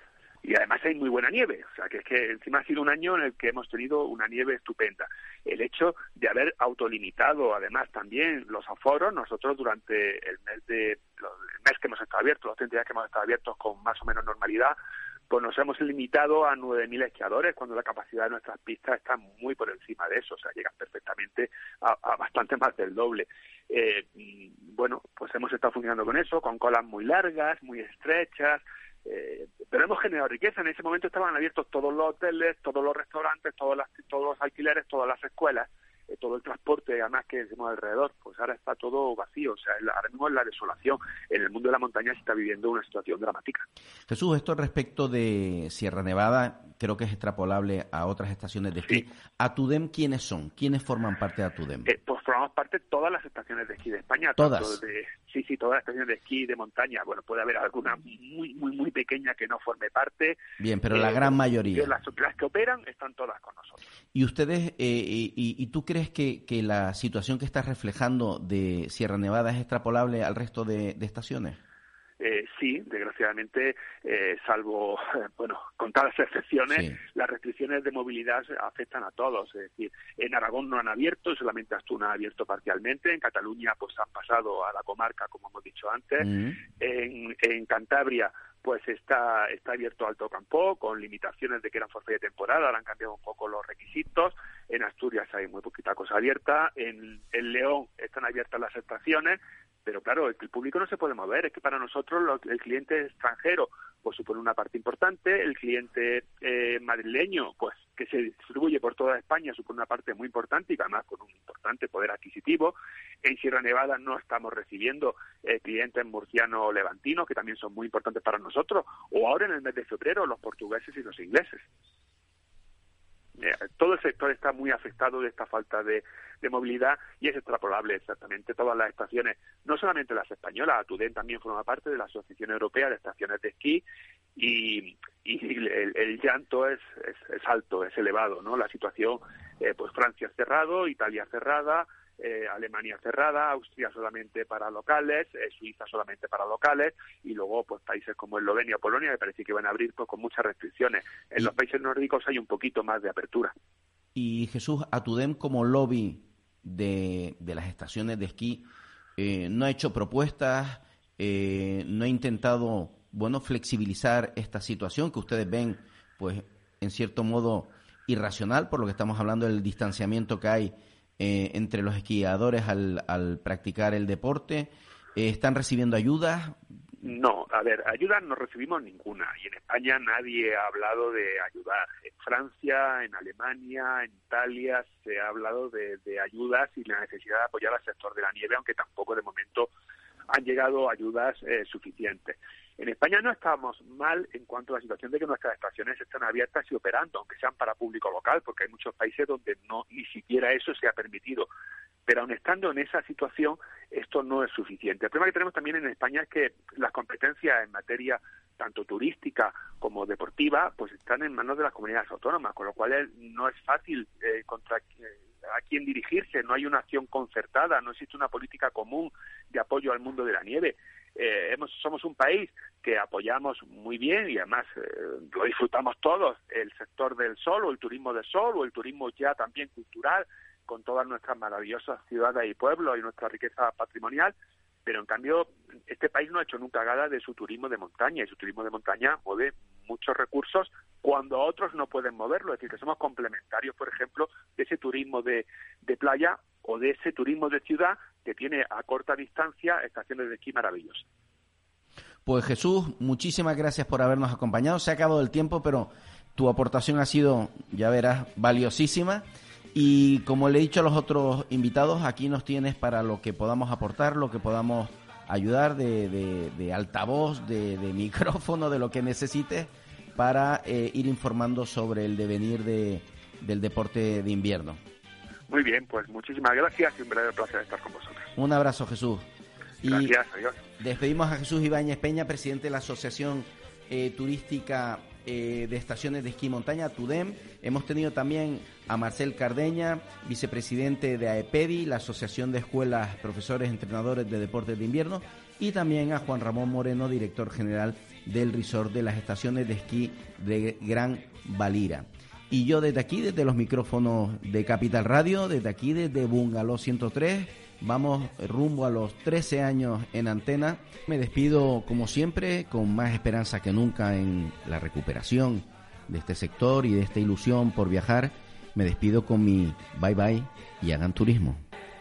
Y además hay muy buena nieve, o sea, que es que encima ha sido un año en el que hemos tenido una nieve estupenda. El hecho de haber autolimitado, además, también los aforos, nosotros durante el mes de el mes que hemos estado abiertos, los treinta días que hemos estado abiertos con más o menos normalidad, pues nos hemos limitado a nueve mil esquiadores, cuando la capacidad de nuestras pistas está muy por encima de eso, o sea, llegan perfectamente a, a bastante más del doble. Eh, bueno, pues hemos estado funcionando con eso, con colas muy largas, muy estrechas, eh, pero hemos generado riqueza. En ese momento estaban abiertos todos los hoteles, todos los restaurantes, todos, las, todos los alquileres, todas las escuelas, eh, todo el transporte, además que decimos alrededor, pues ahora está todo vacío, o sea, ahora mismo es la desolación. En el mundo de la montaña se está viviendo una situación dramática. Jesús, esto respecto de Sierra Nevada, creo que es extrapolable a otras estaciones de esquí. Sí. ¿Atudén quiénes son? ¿Quiénes forman parte de Atudén? Eh, pues formamos parte de todas las estaciones de esquí de España. ¿Todas? De, sí, sí, todas las estaciones de esquí de montaña. Bueno, puede haber alguna muy, muy, muy pequeña que no forme parte. Bien, pero eh, la gran mayoría. Las, las que operan están todas con nosotros. ¿Y ustedes, eh, y, y tú crees que, que la situación que estás reflejando de Sierra Nevada es extrapolable al resto de, de estaciones? Eh, sí, desgraciadamente, eh, salvo, eh, bueno, contadas excepciones, sí. Las restricciones de movilidad afectan a todos. Es decir, en Aragón no han abierto, solamente Astuna ha abierto parcialmente. En Cataluña, pues han pasado a la comarca, como hemos dicho antes. Mm. En, en Cantabria, pues está está abierto Alto Campó, con limitaciones de que eran forfait de temporada, ahora han cambiado un poco los requisitos. En Asturias hay muy poquita cosa abierta. En, en León están abiertas las estaciones. Pero claro, el público no se puede mover, es que para nosotros lo, el cliente extranjero pues supone una parte importante, el cliente eh, madrileño pues que se distribuye por toda España supone una parte muy importante y además con un importante poder adquisitivo. En Sierra Nevada no estamos recibiendo eh, clientes murcianos o levantinos, que también son muy importantes para nosotros, o ahora en el mes de febrero los portugueses y los ingleses. Todo el sector está muy afectado de esta falta de, de movilidad y es extrapolable exactamente todas las estaciones, no solamente las españolas. Atudén también forma parte de la Asociación Europea de Estaciones de Esquí y, y el, el llanto es, es, es alto, es elevado, ¿no? La situación, eh, pues Francia cerrado, Italia cerrada, Eh, Alemania cerrada, Austria solamente para locales, eh, Suiza solamente para locales y luego pues países como Eslovenia o Polonia me parece que van a abrir pues con muchas restricciones. En y, los países nórdicos hay un poquito más de apertura. Y Jesús, Atudén como lobby de, de las estaciones de esquí eh, no ha hecho propuestas, eh, no ha intentado, bueno, flexibilizar esta situación que ustedes ven, pues en cierto modo irracional, por lo que estamos hablando del distanciamiento que hay eh, entre los esquiadores al, al practicar el deporte. Eh, ¿Están recibiendo ayudas? No, a ver, ayuda no recibimos ninguna, y en España nadie ha hablado de ayudar. En Francia, en Alemania, en Italia se ha hablado de, de ayudas y la necesidad de apoyar al sector de la nieve, aunque tampoco de momento han llegado ayudas eh, suficientes. En España no estamos mal en cuanto a la situación de que nuestras estaciones están abiertas y operando, aunque sean para público local, porque hay muchos países donde no ni siquiera eso se ha permitido. Pero aun estando en esa situación, esto no es suficiente. El problema que tenemos también en España es que las competencias en materia tanto turística como deportiva, pues están en manos de las comunidades autónomas, con lo cual no es fácil eh, contra eh, a quién dirigirse, no hay una acción concertada, no existe una política común de apoyo al mundo de la nieve. Eh, hemos, somos un país que apoyamos muy bien y además eh, lo disfrutamos todos, el sector del sol o el turismo del sol o el turismo ya también cultural, con todas nuestras maravillosas ciudades y pueblos y nuestra riqueza patrimonial, pero en cambio este país no ha hecho nunca gala de su turismo de montaña, y su turismo de montaña mueve muchos recursos cuando otros no pueden moverlo, es decir, que somos complementarios, por ejemplo, de ese turismo de, de playa o de ese turismo de ciudad que tiene a corta distancia estaciones de esquí maravillosas. Pues Jesús, muchísimas gracias por habernos acompañado. Se ha acabado el tiempo, pero tu aportación ha sido, ya verás, valiosísima. Y como le he dicho a los otros invitados, aquí nos tienes para lo que podamos aportar, lo que podamos ayudar de, de, de altavoz, de, de micrófono, de lo que necesites para eh, ir informando sobre el devenir de, del deporte de invierno. Muy bien, pues muchísimas gracias y un verdadero placer estar con vosotros. Un abrazo, Jesús. Gracias, y adiós. Despedimos a Jesús Ibáñez Peña, presidente de la Asociación eh, Turística eh, de Estaciones de Esquí y Montaña, TUDEM. Hemos tenido también a Marcel Cardeña, vicepresidente de AEPEDI, la Asociación de Escuelas, Profesores, Entrenadores de Deportes de Invierno, y también a Juan Ramón Moreno, director general del Resort de las Estaciones de Esquí de Gran Valira. Y yo desde aquí, desde los micrófonos de Capital Radio, desde aquí, desde Bungalow ciento tres, vamos rumbo a los trece años en antena. Me despido, como siempre, con más esperanza que nunca en la recuperación de este sector y de esta ilusión por viajar. Me despido con mi bye bye y hagan turismo.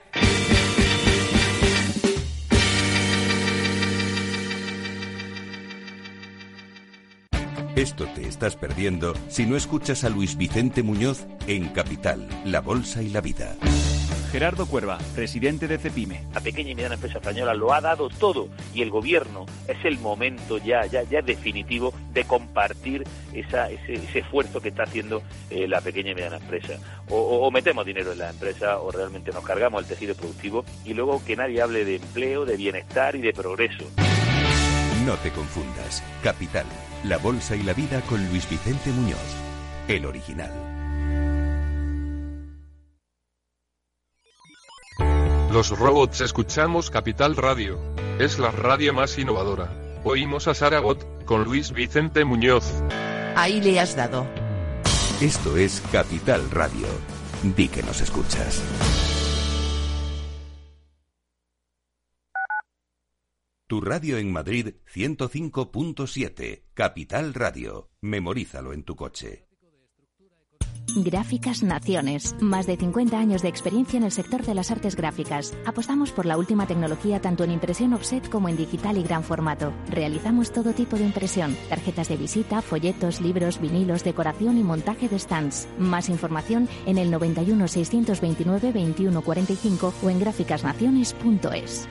Esto te estás perdiendo si no escuchas a Luis Vicente Muñoz en Capital, La Bolsa y la Vida. Gerardo Cuerva, presidente de CEPIME. La pequeña y mediana empresa española lo ha dado todo y el gobierno es el momento ya, ya, ya definitivo de compartir esa, ese, ese esfuerzo que está haciendo eh, la pequeña y mediana empresa. O, o, o metemos dinero en la empresa o realmente nos cargamos el tejido productivo y luego que nadie hable de empleo, de bienestar y de progreso. No te confundas. Capital, La Bolsa y la Vida con Luis Vicente Muñoz, el original. Los robots escuchamos Capital Radio. Es la radio más innovadora. Oímos a Saragot, con Luis Vicente Muñoz. Ahí le has dado. Esto es Capital Radio. Di que nos escuchas. Tu radio en Madrid, ciento cinco punto siete. Capital Radio. Memorízalo en tu coche. Gráficas Naciones. Más de cincuenta años de experiencia en el sector de las artes gráficas. Apostamos por la última tecnología tanto en impresión offset como en digital y gran formato. Realizamos todo tipo de impresión. Tarjetas de visita, folletos, libros, vinilos, decoración y montaje de stands. Más información en el noventa y uno, seiscientos veintinueve, veintiuno cuarenta y cinco o en gráficas naciones punto es.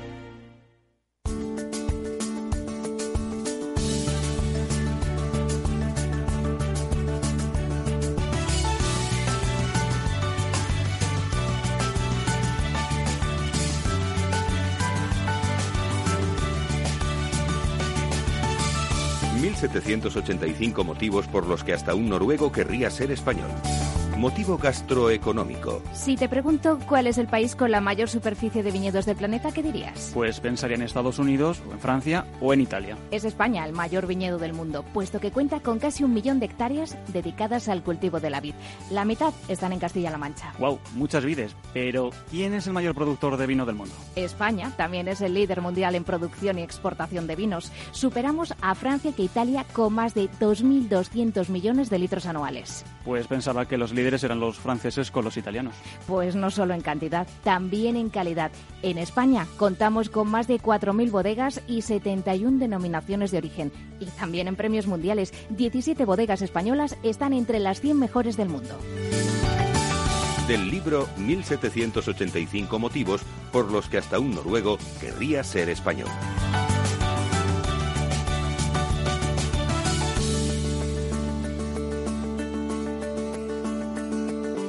mil setecientos ochenta y cinco motivos por los que hasta un noruego querría ser español. Motivo gastroeconómico. Si te pregunto cuál es el país con la mayor superficie de viñedos del planeta, ¿qué dirías? Pues pensaría en Estados Unidos, o en Francia, o en Italia. Es España el mayor viñedo del mundo, puesto que cuenta con casi un millón de hectáreas dedicadas al cultivo de la vid. La mitad están en Castilla-La Mancha. Wow, muchas vides. Pero, ¿quién es el mayor productor de vino del mundo? España también es el líder mundial en producción y exportación de vinos. Superamos a Francia y a Italia con más de dos mil doscientos millones de litros anuales. Pues pensaba que los líderes líderes eran los franceses con los italianos. Pues no solo en cantidad, también en calidad. En España contamos con más de cuatro mil bodegas y setenta y una denominaciones de origen. Y también en premios mundiales, diecisiete bodegas españolas están entre las cien mejores del mundo. Del libro mil setecientos ochenta y cinco motivos por los que hasta un noruego querría ser español.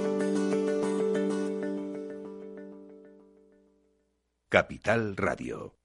Capital Radio.